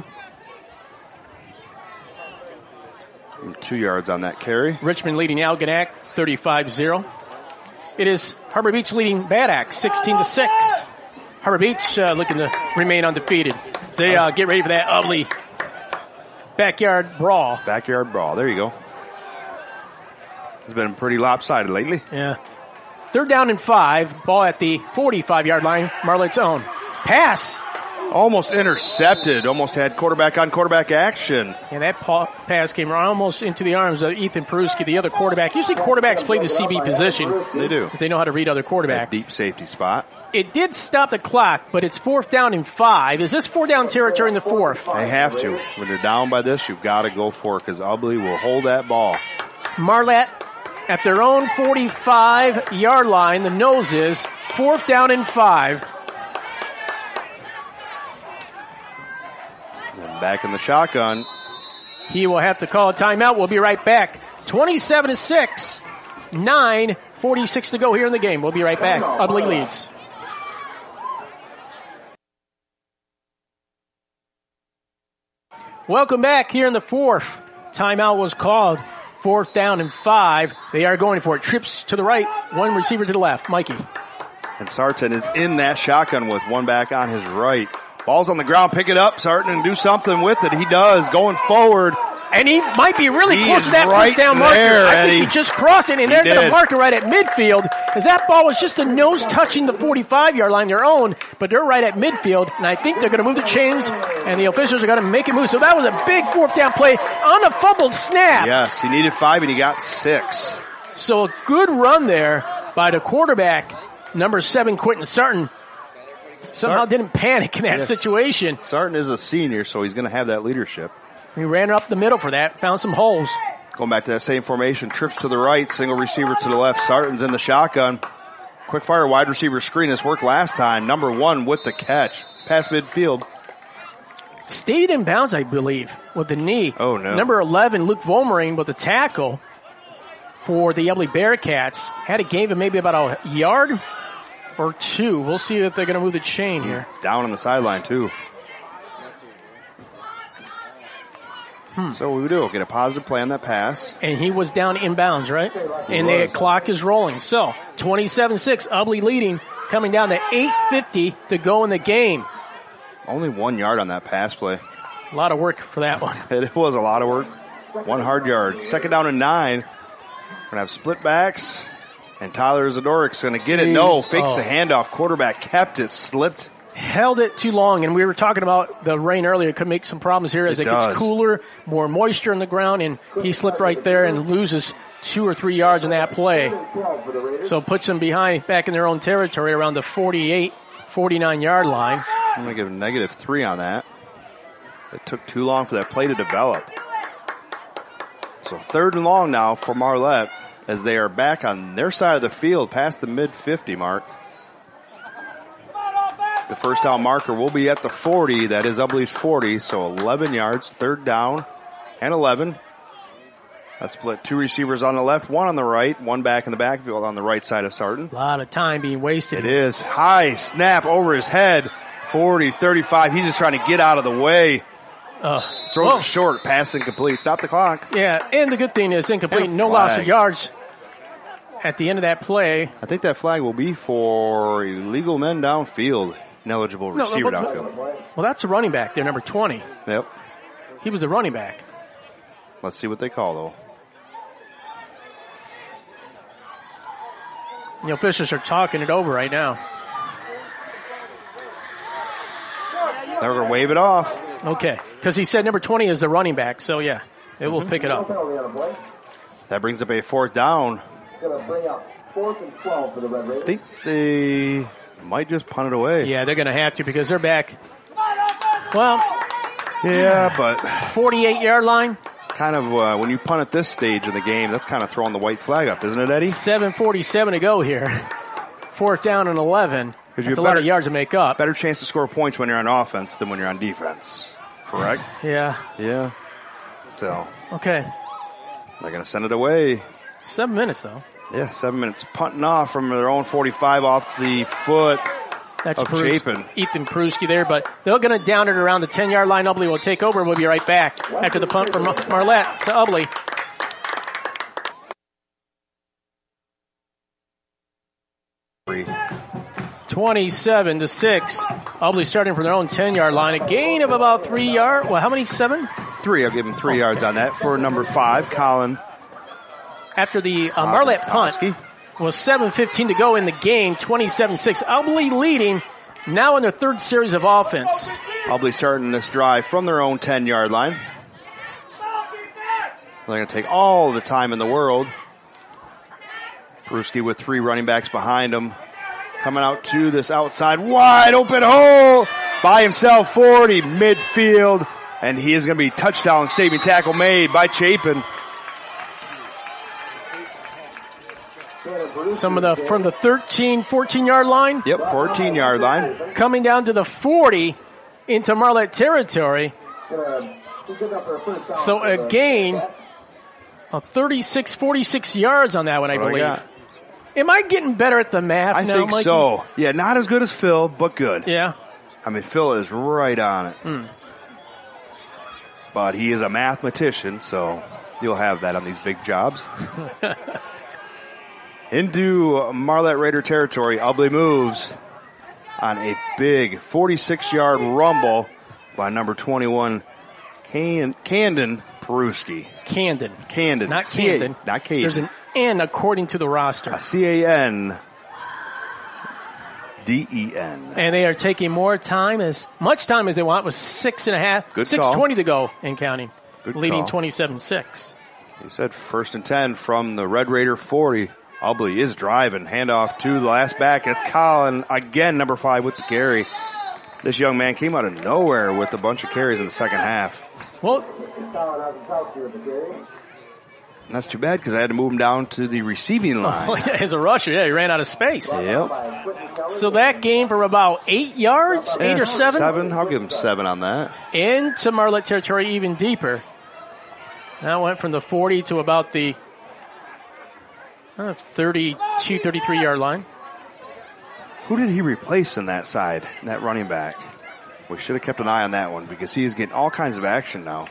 2 yards on that carry. Richmond leading Algonac 35-0. It is Harbor Beach leading Bad Axe 16-6. Harbor Beach looking to remain undefeated. So they get ready for that Ubly backyard brawl. Backyard brawl. There you go. It's been pretty lopsided lately. Yeah. 3rd down and 5. Ball at the 45-yard line. Marlette's own. Pass. Almost intercepted. Almost had quarterback on quarterback action. And that pass came almost into the arms of Ethan Peruski, the other quarterback. Usually quarterbacks play the CB position. They do. Because they know how to read other quarterbacks. That deep safety spot. It did stop the clock, but it's 4th down and 5. Is this 4-down territory in the 4th? They have to. When they're down by this, you've got to go for it because Ubly will hold that ball. Marlette at their own 45-yard line. The nose is 4th down and 5. And back in the shotgun. He will have to call a timeout. We'll be right back. 27-6. 9:46 to go here in the game. We'll be right back. Ubly leads. Welcome back here in the 4th. Timeout was called. 4th down and 5. They are going for it. Trips to the right, one receiver to the left. Mikey. And Sarton is in that shotgun with one back on his right. Ball's on the ground. Pick it up, Sarton, and do something with it. He does, going forward. And he might be really close to that first down marker. I think he just crossed it, and they're going to mark it right at midfield, as that ball was just the nose touching the 45-yard line, their own, but they're right at midfield, and I think they're going to move the chains, and the officials are going to make it move. So that was a big 4th down play on the fumbled snap. Yes, he needed 5, and he got 6. So a good run there by the quarterback, number 7, Quentin Sarton. Somehow didn't panic in that situation. Sarton is a senior, so he's going to have that leadership. He ran up the middle for that, found some holes. Going back to that same formation, trips to the right, single receiver to the left. Sarton's in the shotgun. Quick fire wide receiver screen. This worked last time. Number 1 with the catch. Past midfield. Stayed in bounds, I believe, with the knee. Oh, no. Number 11, Luke Volmering, with the tackle for the Ubly Bearcats. Had a gain of maybe about a yard or 2. We'll see if they're going to move the chain here. Down on the sideline, too. So we do get a positive play on that pass. And he was down inbounds, right? And the clock is rolling. So 27-6, Ubly leading, coming down to 8:50 to go in the game. Only 1 yard on that pass play. A lot of work for that one. It was a lot of work. 1 hard yard. 2nd down and 9. We're going to have split backs. And Tyler Zadorik's going to get it. No, fakes the handoff. Quarterback kept it, slipped. Held it too long, and we were talking about the rain earlier. It could make some problems here as it gets cooler, more moisture in the ground, and he slipped right there and loses 2 or 3 yards in that play. So puts them behind, back in their own territory around the 48, 49-yard line. I'm going to give a -3 on that. It took too long for that play to develop. So 3rd and long now for Marlette as they are back on their side of the field past the mid-50 mark. The first down marker will be at the 40. That is Ubly's 40, so 11 yards. 3rd down and 11. That's split 2 receivers on the left, 1 on the right, 1 back in the backfield on the right side of Sarton. A lot of time being wasted. It is. High snap over his head. 40, 35. He's just trying to get out of the way. Throw it short, pass incomplete. Stop the clock. Yeah, and the good thing is incomplete. No loss of yards at the end of that play. I think that flag will be for illegal men downfield. Ineligible receiver downfield. Well, that's a running back there, number 20. Yep. He was a running back. Let's see what they call, though. The officials are talking it over right now. They're going to wave it off. Okay, because he said number 20 is the running back, so yeah, it will pick it up. That brings up a 4th down. I think they might just punt it away. Yeah, they're going to have to because they're back. Well, yeah, but 48-yard line. Kind of when you punt at this stage in the game, that's kind of throwing the white flag up, isn't it, Eddie? 7:47 to go here. 4th down and 11. That's a lot of yards to make up. Better chance to score points when you're on offense than when you're on defense. Correct? Yeah. Yeah. So. Okay. They're going to send it away. 7 minutes, though. Yeah, 7 minutes. Punting off from their own 45 off the foot That's of Chapin. Ethan Peruski there, but they're going to down it around the 10-yard line. Ubly will take over. We'll be right back after the punt from Marlette to Ubly. Free. 27-6. Ubly starting from their own 10-yard line. A gain of about 3 yards. Well, how many? 7? 3. I'll give him 3 yards on that for number 5, Colin. After the Marlette punt was 7:15 to go in the game. 27-6. Ubly leading now in their 3rd series of offense. Probably starting this drive from their own 10-yard line. They're going to take all the time in the world. Peruski with 3 running backs behind him. Coming out to this outside wide open hole. By himself, 40, midfield. And he is going to be touchdown saving tackle made by Chapin. Some of the from the 13, 14-yard line. Yep, 14-yard line. Coming down to the 40 into Marlette territory. So a gain of 36, 46 yards on that one, I believe. Am I getting better at the math I now, think Mikey? so. Yeah, not as good as Phil, but good. Yeah. I mean, Phil is right on it. But he is a mathematician, so you'll have that on these big jobs. Into Marlette Raider territory, Ubly moves on a big 46-yard rumble by number 21, Camden Peruski. Camden. Not Camden. Not Camden. There's an N according to the roster. A C-A-N. D-E-N. And they are taking more time, as much time as they want, with 6:20 to go and counting. Good leading call. 27-6. You said 1st and 10 from the Red Raider 40. Ubly is driving. Handoff to the last back. It's Colin again, number 5 with the carry. This young man came out of nowhere with a bunch of carries in the second half. Well, and that's too bad because I had to move him down to the receiving line. as a rusher, he ran out of space. Yep. So that gain for about 8 yards, 8 or 7? 7. I'll give him 7 on that. Into Marlette territory even deeper. That went from the 40 to about the 32, 33-yard line. Who did he replace in that side, that running back? We should have kept an eye on that one because he's getting all kinds of action now.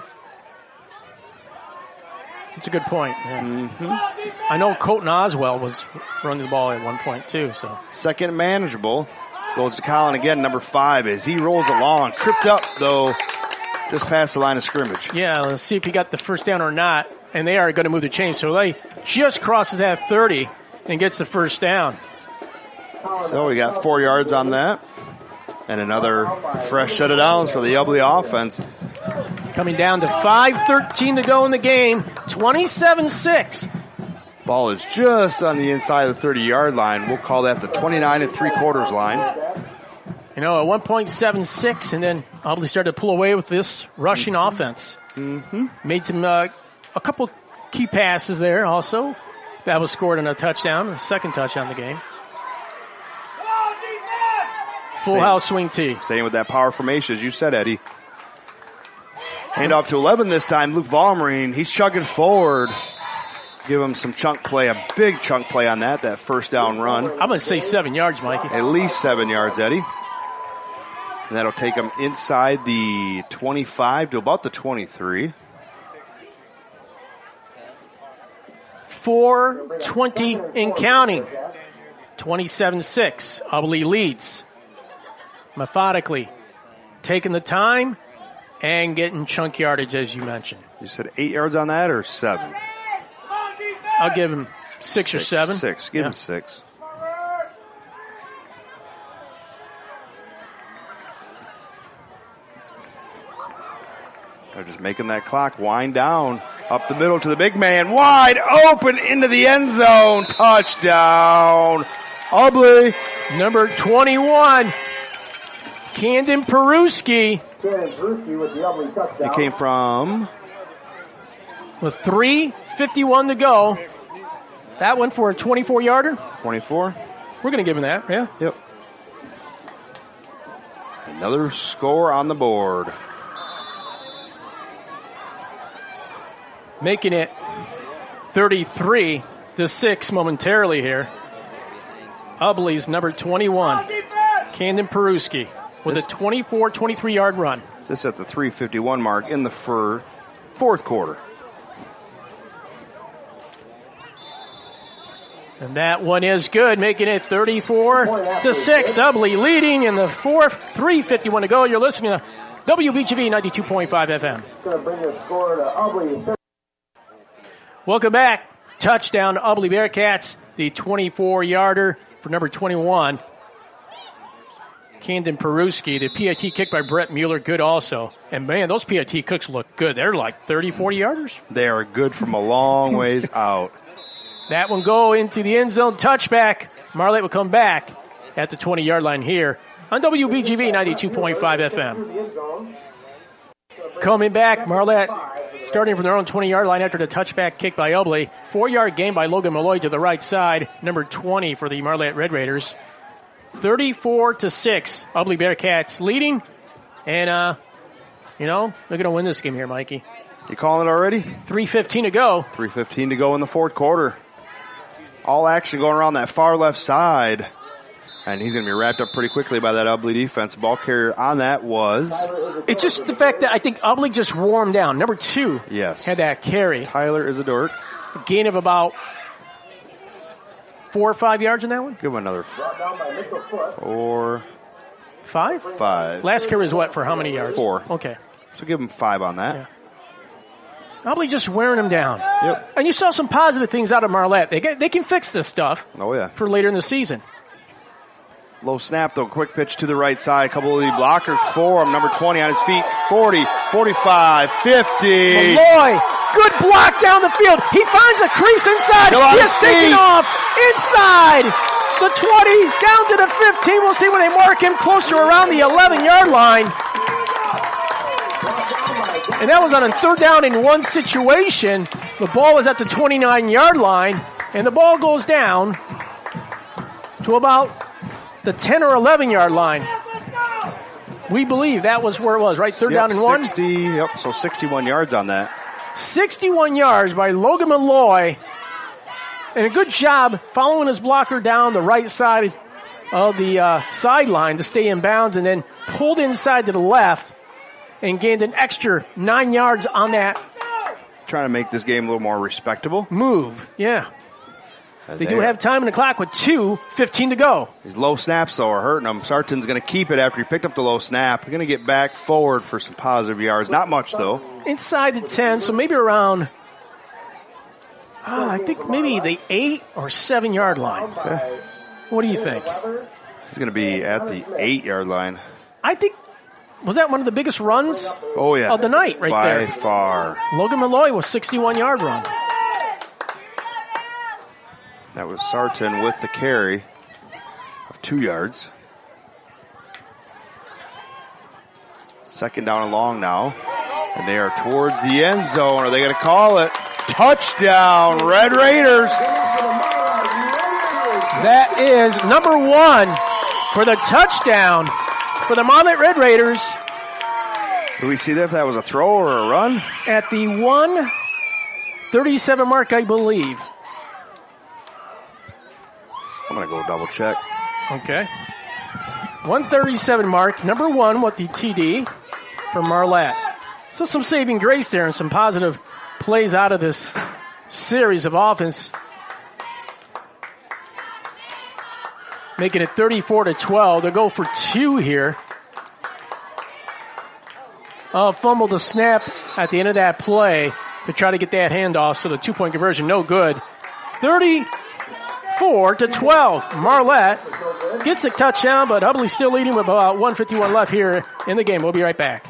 That's a good point. Yeah. I know Colton Oswell was running the ball at one point, too. So second manageable. Goes to Colin again, number 5, as he rolls along. Tripped up, though, just past the line of scrimmage. Yeah, let's see if he got the first down or not. And they are going to move the chains. So they just crosses that 30 and gets the first down. So we got 4 yards on that. And another fresh set of downs for the Ubly offense. Coming down to 5:13 to go in the game. 27-6. Ball is just on the inside of the 30-yard line. We'll call that the 29 3/4 line. You know, at 1.76, and then Ubly started to pull away with this rushing offense. Made some a couple key passes there also. That was scored on a touchdown, a second touchdown of the game. Full house swing tee. Staying with that power formation, as you said, Eddie. Handoff to 11 this time. Luke Vollmerine, he's chugging forward. Give him some chunk play, a big chunk play on that first down run. I'm going to say 7 yards, Mikey. At least 7 yards, Eddie. And that'll take him inside the 25 to about the 23. 4:20 and counting. 27-6. Ubly leads. Methodically. Taking the time and getting chunk yardage, as you mentioned. You said 8 yards on that or 7? I'll give him 6 or 7. 6. Give him 6. They're just making that clock wind down. Up the middle to the big man. Wide open into the end zone. Touchdown. Ubly. Number 21. Camden Peruski. He came from... With 3:51 to go. That one for a 24-yarder. 24. We're going to give him that, yeah. Yep. Another score on the board. Making it 33-6 momentarily here. Ubly's number 21, Camden Peruski, with a 23-yard run. This at the 3:51 mark in the fourth quarter. And that one is good, making it 34-6. Ubly leading in the fourth, 3:51 to go. You're listening to WBGV 92.5 FM. Welcome back. Touchdown to Ubly Bearcats, the 24-yarder for number 21, Camden Peruski. The PAT kick by Brett Mueller, good also. And, man, those PAT kicks look good. They're like 30, 40 yarders. They are good from a long ways out. That one go into the end zone, touchback. Marlette will come back at the 20-yard line here on WBGV 92.5 FM. Coming back, Marlette starting from their own 20-yard line after the touchback kick by Ubly. 4-yard gain by Logan Malloy to the right side, number 20 for the Marlette Red Raiders. 34-6, Ubly Bearcats leading. And, they're going to win this game here, Mikey. You calling it already? 3:15 to go. 3:15 to go in the fourth quarter. All action going around that far left side. And he's going to be wrapped up pretty quickly by that Ubly defense. Ball carrier on that was... It's just the fact that I think Ubly just wore him down. Number 2 yes. had that carry. Tyler Isidore. Gain of about 4 or 5 yards in that one? Give him another 4. 5? 5. Last carry was what for how many yards? 4. Okay. So give him 5 on that. Yeah. Probably just wearing him down. Yep. And you saw some positive things out of Marlette. They can fix this stuff. Oh, yeah. For later in the season. Low snap, though. Quick pitch to the right side. A couple of the blockers for him. Number 20 on his feet. 40, 45, 50. Malloy, good block down the field. He finds a crease inside. He is taking off inside the 20, down to the 15. We'll see when they mark him closer around the 11-yard line. And that was on a 3rd down and 1 situation. The ball was at the 29-yard line, and the ball goes down to about the 10 or 11-yard line. We believe that was where it was, right? 3rd down and 1? 60, so 61 yards on that. 61 yards by Logan Malloy. And a good job following his blocker down the right side of the sideline to stay in bounds, and then pulled inside to the left and gained an extra 9 yards on that. Trying to make this game a little more respectable. Move, yeah. They do have time in the clock with 2:15 to go. These low snaps, though, are hurting him. Sarton's going to keep it after he picked up the low snap. He's going to get back forward for some positive yards. Not much, though. Inside the 10, so maybe around, I think maybe the 8 or 7-yard line. Okay. What do you think? He's going to be at the 8-yard line. I think, was that one of the biggest runs of the night right there? By far. Logan Malloy was 61-yard run. That was Sarton with the carry of 2 yards. 2nd down and long now. And they are towards the end zone. Are they going to call it? Touchdown, Red Raiders. That is number 1 for the touchdown for the Marlette Red Raiders. Do we see that if that was a throw or a run? At the 1:37 mark, I believe. I'm going to go double check. Okay. 1:37 mark, number 1 with the TD for Marlette. So some saving grace there and some positive plays out of this series of offense. Making it 34-12. They'll go for 2 here. Fumbled the snap at the end of that play to try to get that handoff, so the 2-point conversion no good. 34-12. Marlette gets a touchdown, but Ubly still leading with about 1:51 left here in the game. We'll be right back.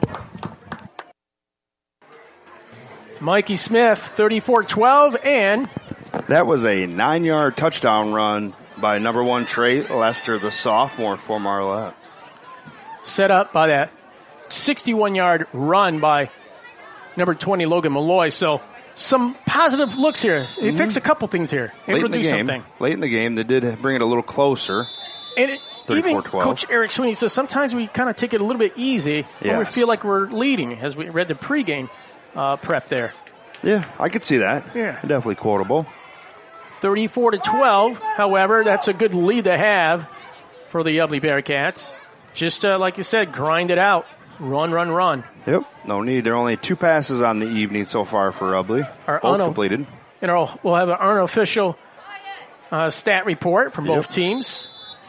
Mikey Smith, 34-12, and that was a 9-yard touchdown run by number 1 Trey Lester, the sophomore for Marlette. Set up by that 61-yard run by number 20 Logan Malloy. So some positive looks here. They fixed a couple things here. Late in the game, they did bring it a little closer. And even Coach Eric Sweeney says sometimes we kind of take it a little bit easy when we feel like we're leading, as we read the pregame prep there. Yeah, I could see that. Yeah. Definitely quotable. 34-12. However, that's a good lead to have for the Ubly Bearcats. Just like you said, grind it out. Run. Yep, no need. There are only 2 passes on the evening so far for Ubly. Both completed. And we'll have an unofficial stat report from both teams.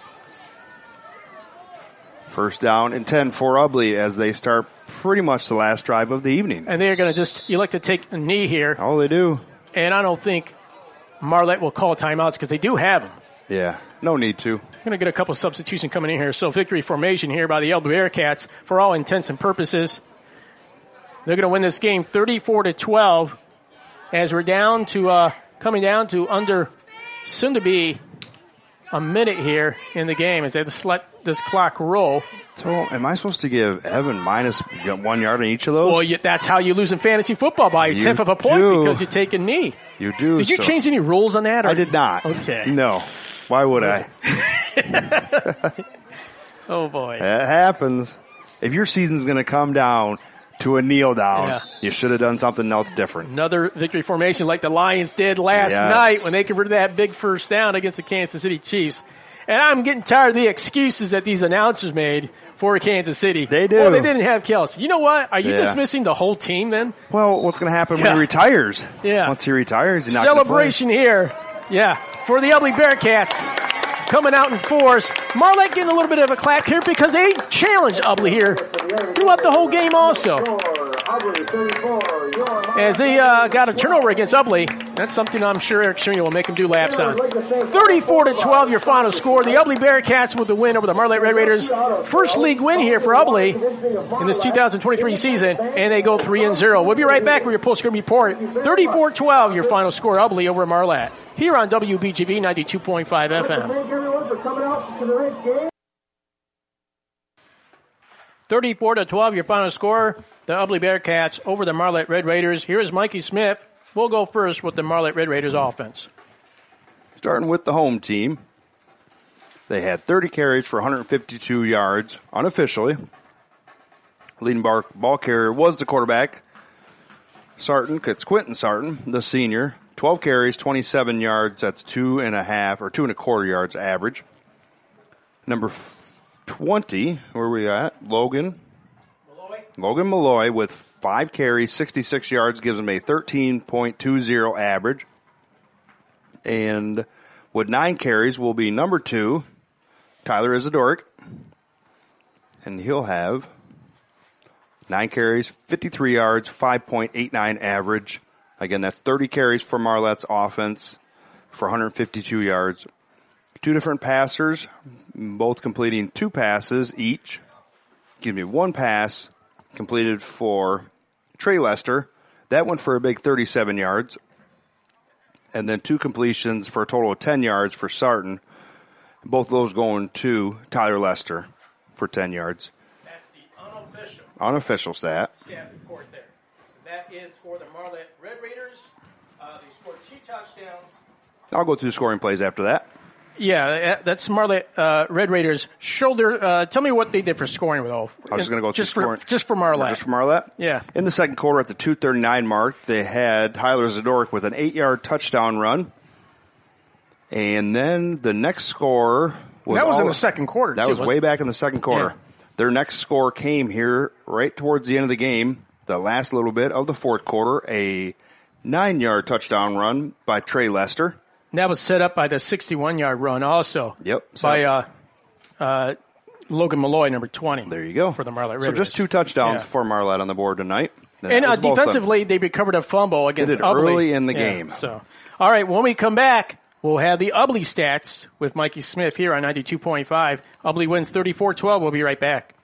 1st down and 10 for Ubly as they start pretty much the last drive of the evening. And they're going to just elect to take a knee here. Oh, they do. And I don't think Marlette will call timeouts because they do have them. Yeah, no need to. Going to get a couple substitutions coming in here. So victory formation here by the Ubly Bearcats for all intents and purposes. They're going to win this game 34-12 as we're down to coming down to under soon to be a minute here in the game as they just let this clock roll. So am I supposed to give Evan minus 1 yard on each of those? Well, that's how you lose in fantasy football by a tenth of a point because you take a knee. You do. Did you change any rules on that? Or? I did not. Okay. No. Why would I? Oh, boy. That happens. If your season's going to come down to a kneel down, you should have done something else different. Another victory formation like the Lions did last night when they converted that big first down against the Kansas City Chiefs. And I'm getting tired of the excuses that these announcers made for Kansas City. They do. Well, they didn't have Kelce. You know what? Are you dismissing the whole team then? Well, what's going to happen when he retires? Yeah. Once he retires, he's not celebration here. Yeah. For the Ubly Bearcats. Coming out in force. Marlette getting a little bit of a clap here because they challenged Ubly here throughout the whole game also. As they got a turnover against Ubly. That's something I'm sure Eric Shernier will make them do laps on. 34-12 your final score. The Ubly Bearcats with the win over the Marlette Red Raiders. First league win here for Ubly in this 2023 season. And they go 3-0. We'll be right back with your post-game report. 34-12 your final score. Ubly over Marlette. Here on WBGV 92.5 FM. 34-12 your final score. The Ubly Bearcats over the Marlette Red Raiders. Here is Mikey Smith. We'll go first with the Marlette Red Raiders offense. Starting with the home team. They had 30 carries for 152 yards unofficially. Leading ball carrier was the quarterback, Sarton. It's Quentin Sarton, the senior. 12 carries, 27 yards. That's 2.25 yards average. Number 20, where are we at? Logan Malloy with 5 carries, 66 yards, gives him a 13.20 average. And with 9 carries will be number 2, Tyler Isidoric. And he'll have 9 carries, 53 yards, 5.89 average. Again, that's 30 carries for Marlette's offense for 152 yards. 2 different passers, both completing 2 passes each. One pass completed for Trey Lester. That went for a big 37 yards. And then 2 completions for a total of 10 yards for Sarton. Both of those going to Tyler Lester for 10 yards. That's the unofficial stat report there. That is for the Marlette Red Raiders. They scored 2 touchdowns. I'll go through the scoring plays after that. Yeah, that's Marlette Red Raiders. Shoulder. Tell me what they did for scoring with all. I was just going to go through scoring. Just for Marlette. Just for Marlette? Yeah. In the second quarter at the 2:39 mark, they had Tyler Zadorek with an 8-yard touchdown run. And then the next score was... That was in the second quarter, That was way back in the second quarter. Yeah. Their next score came here right towards the end of the game, the last little bit of the fourth quarter, a 9-yard touchdown run by Trey Lester. That was set up by the 61-yard run also. Yep. By Logan Malloy, number 20. There you go. For the Marlette Raiders. So just 2 touchdowns for Marlette on the board tonight. And defensively, they recovered a fumble against They did Ubly. early in the game. So, all right, when we come back, we'll have the Ubly stats with Mikey Smith here on 92.5. Ubly wins 34-12. We'll be right back.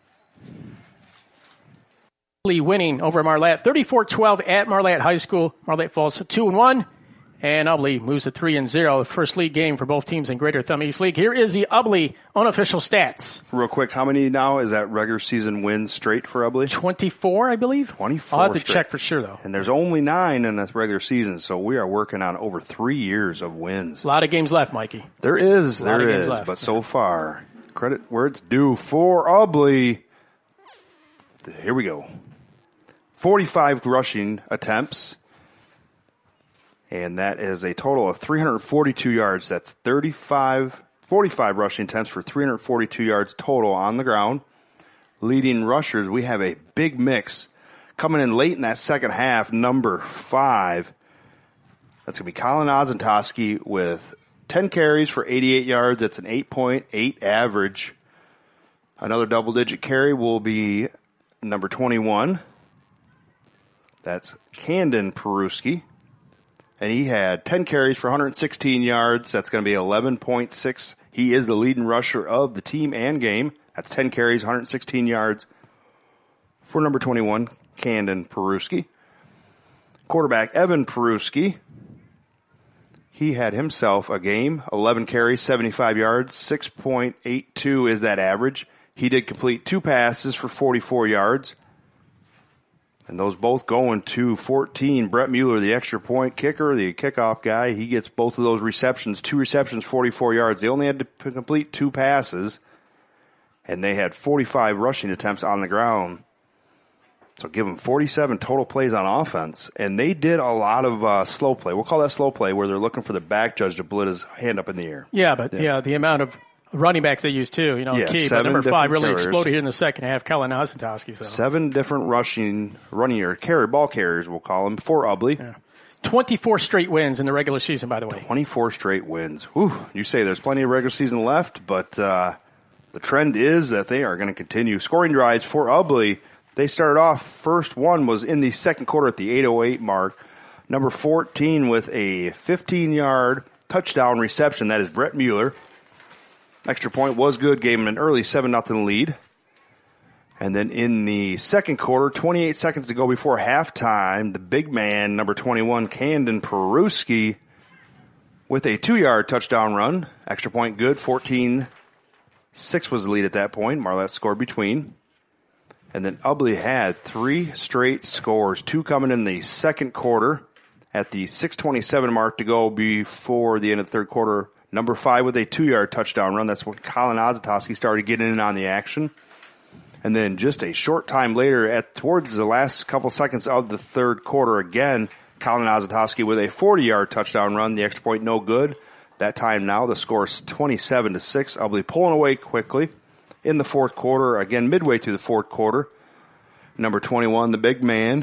Ubly winning over Marlette 34-12 at Marlette High School. Marlette falls to 2-1. And Ubly moves to 3-0, the first league game for both teams in Greater Thumb East League. Here is the Ubly unofficial stats. Real quick, how many now is that regular season wins straight for Ubly? 24, I believe. 24 I'll have to straight. check for sure, though. And there's only 9 in the regular season, so we are working on over 3 years of wins. A lot of games left, Mikey. There is, left. but so far, credit where it's due for Ubly. Here we go. 45 rushing attempts. And that is a total of 342 yards. That's 45 rushing attempts for 342 yards total on the ground. Leading rushers, we have a big mix. Coming in late in that second half, number 5. That's going to be Colin Ozentoski with 10 carries for 88 yards. That's an 8.8 average. Another double-digit carry will be number 21. That's Camden Peruski. and he had 10 carries for 116 yards. That's going to be 11.6. He is the leading rusher of the team and game. That's 10 carries, 116 yards for number 21, Camden Peruski. Quarterback Evan Peruski, he had himself a game, 11 carries, 75 yards, 6.82 is that average. He did complete 2 passes for 44 yards. And those both going to 14. Brett Mueller, the extra point kicker, the kickoff guy, he gets both of those receptions. 2 receptions, 44 yards. They only had to complete 2 passes, and they had 45 rushing attempts on the ground. So give them 47 total plays on offense. And they did a lot of slow play. We'll call that slow play, where they're looking for the back judge to put his hand up in the air. Yeah, but the amount of running backs they use too, key. But number 5 really exploded here in the second half, Colin Ozatowski. So 7 different running or ball carriers, we'll call them, for Ubly. Yeah. 24 straight wins in the regular season, by the way. 24 straight wins. Whew, you say there's plenty of regular season left, but the trend is that they are going to continue. Scoring drives for Ubly. They started off, first one was in the second quarter at the 8:08 mark. Number 14 with a 15-yard touchdown reception. That is Brett Mueller. Extra point was good, gave him an early 7-0 lead. And then in the second quarter, 28 seconds to go before halftime, the big man, number 21, Camden Peruski, with a 2-yard touchdown run. Extra point good, 14-6 was the lead at that point. Marlette scored between. And then Ubly had 3 straight scores, 2 coming in the second quarter at the 6:27 mark to go before the end of the third quarter. Number 5 with a 2-yard touchdown run. That's when Colin Ozatowski started getting in on the action. And then just a short time later, towards the last couple seconds of the third quarter, again, Colin Ozatowski with a 40-yard touchdown run. The extra point no good. That time now the score is 27-6. Ubly pulling away quickly in the fourth quarter. Again, midway through the fourth quarter, number 21, the big man,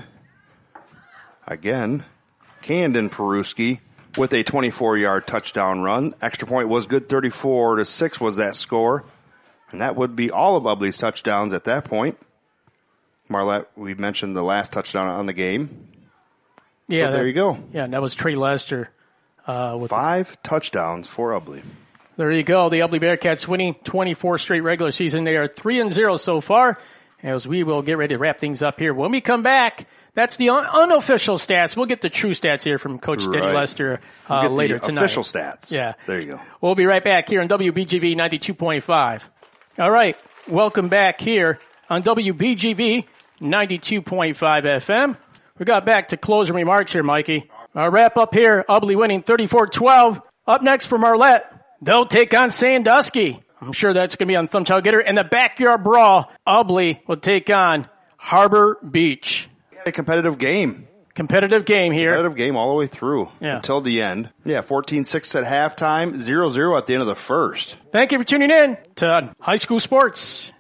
again, Camden Peruski, with a 24-yard touchdown run. Extra point was good, 34-6 was that score. And that would be all of Ubly's touchdowns at that point. Marlette, we mentioned the last touchdown on the game. Yeah, there you go. Yeah, and that was Trey Lester. With 5 touchdowns for Ubly. There you go. The Ubly Bearcats winning 24 straight regular season. They are 3-0 so far, as we will get ready to wrap things up here. When we come back, that's the unofficial stats. We'll get the true stats here from Coach Denny Lester later tonight. Official stats. Yeah. There you go. We'll be right back here on WBGV 92.5. All right. Welcome back here on WBGV 92.5 FM. We got back to closing remarks here, Mikey. Our wrap up here, Ubly winning 34-12. Up next for Marlette, they'll take on Sandusky. I'm sure that's going to be on Thumbtail Getter. And the backyard brawl, Ubly will take on Harbor Beach. A competitive game. Competitive game here. Competitive game all the way through until the end. Yeah, 14-6 at halftime, 0-0 at the end of the first. Thank you for tuning in to High School Sports.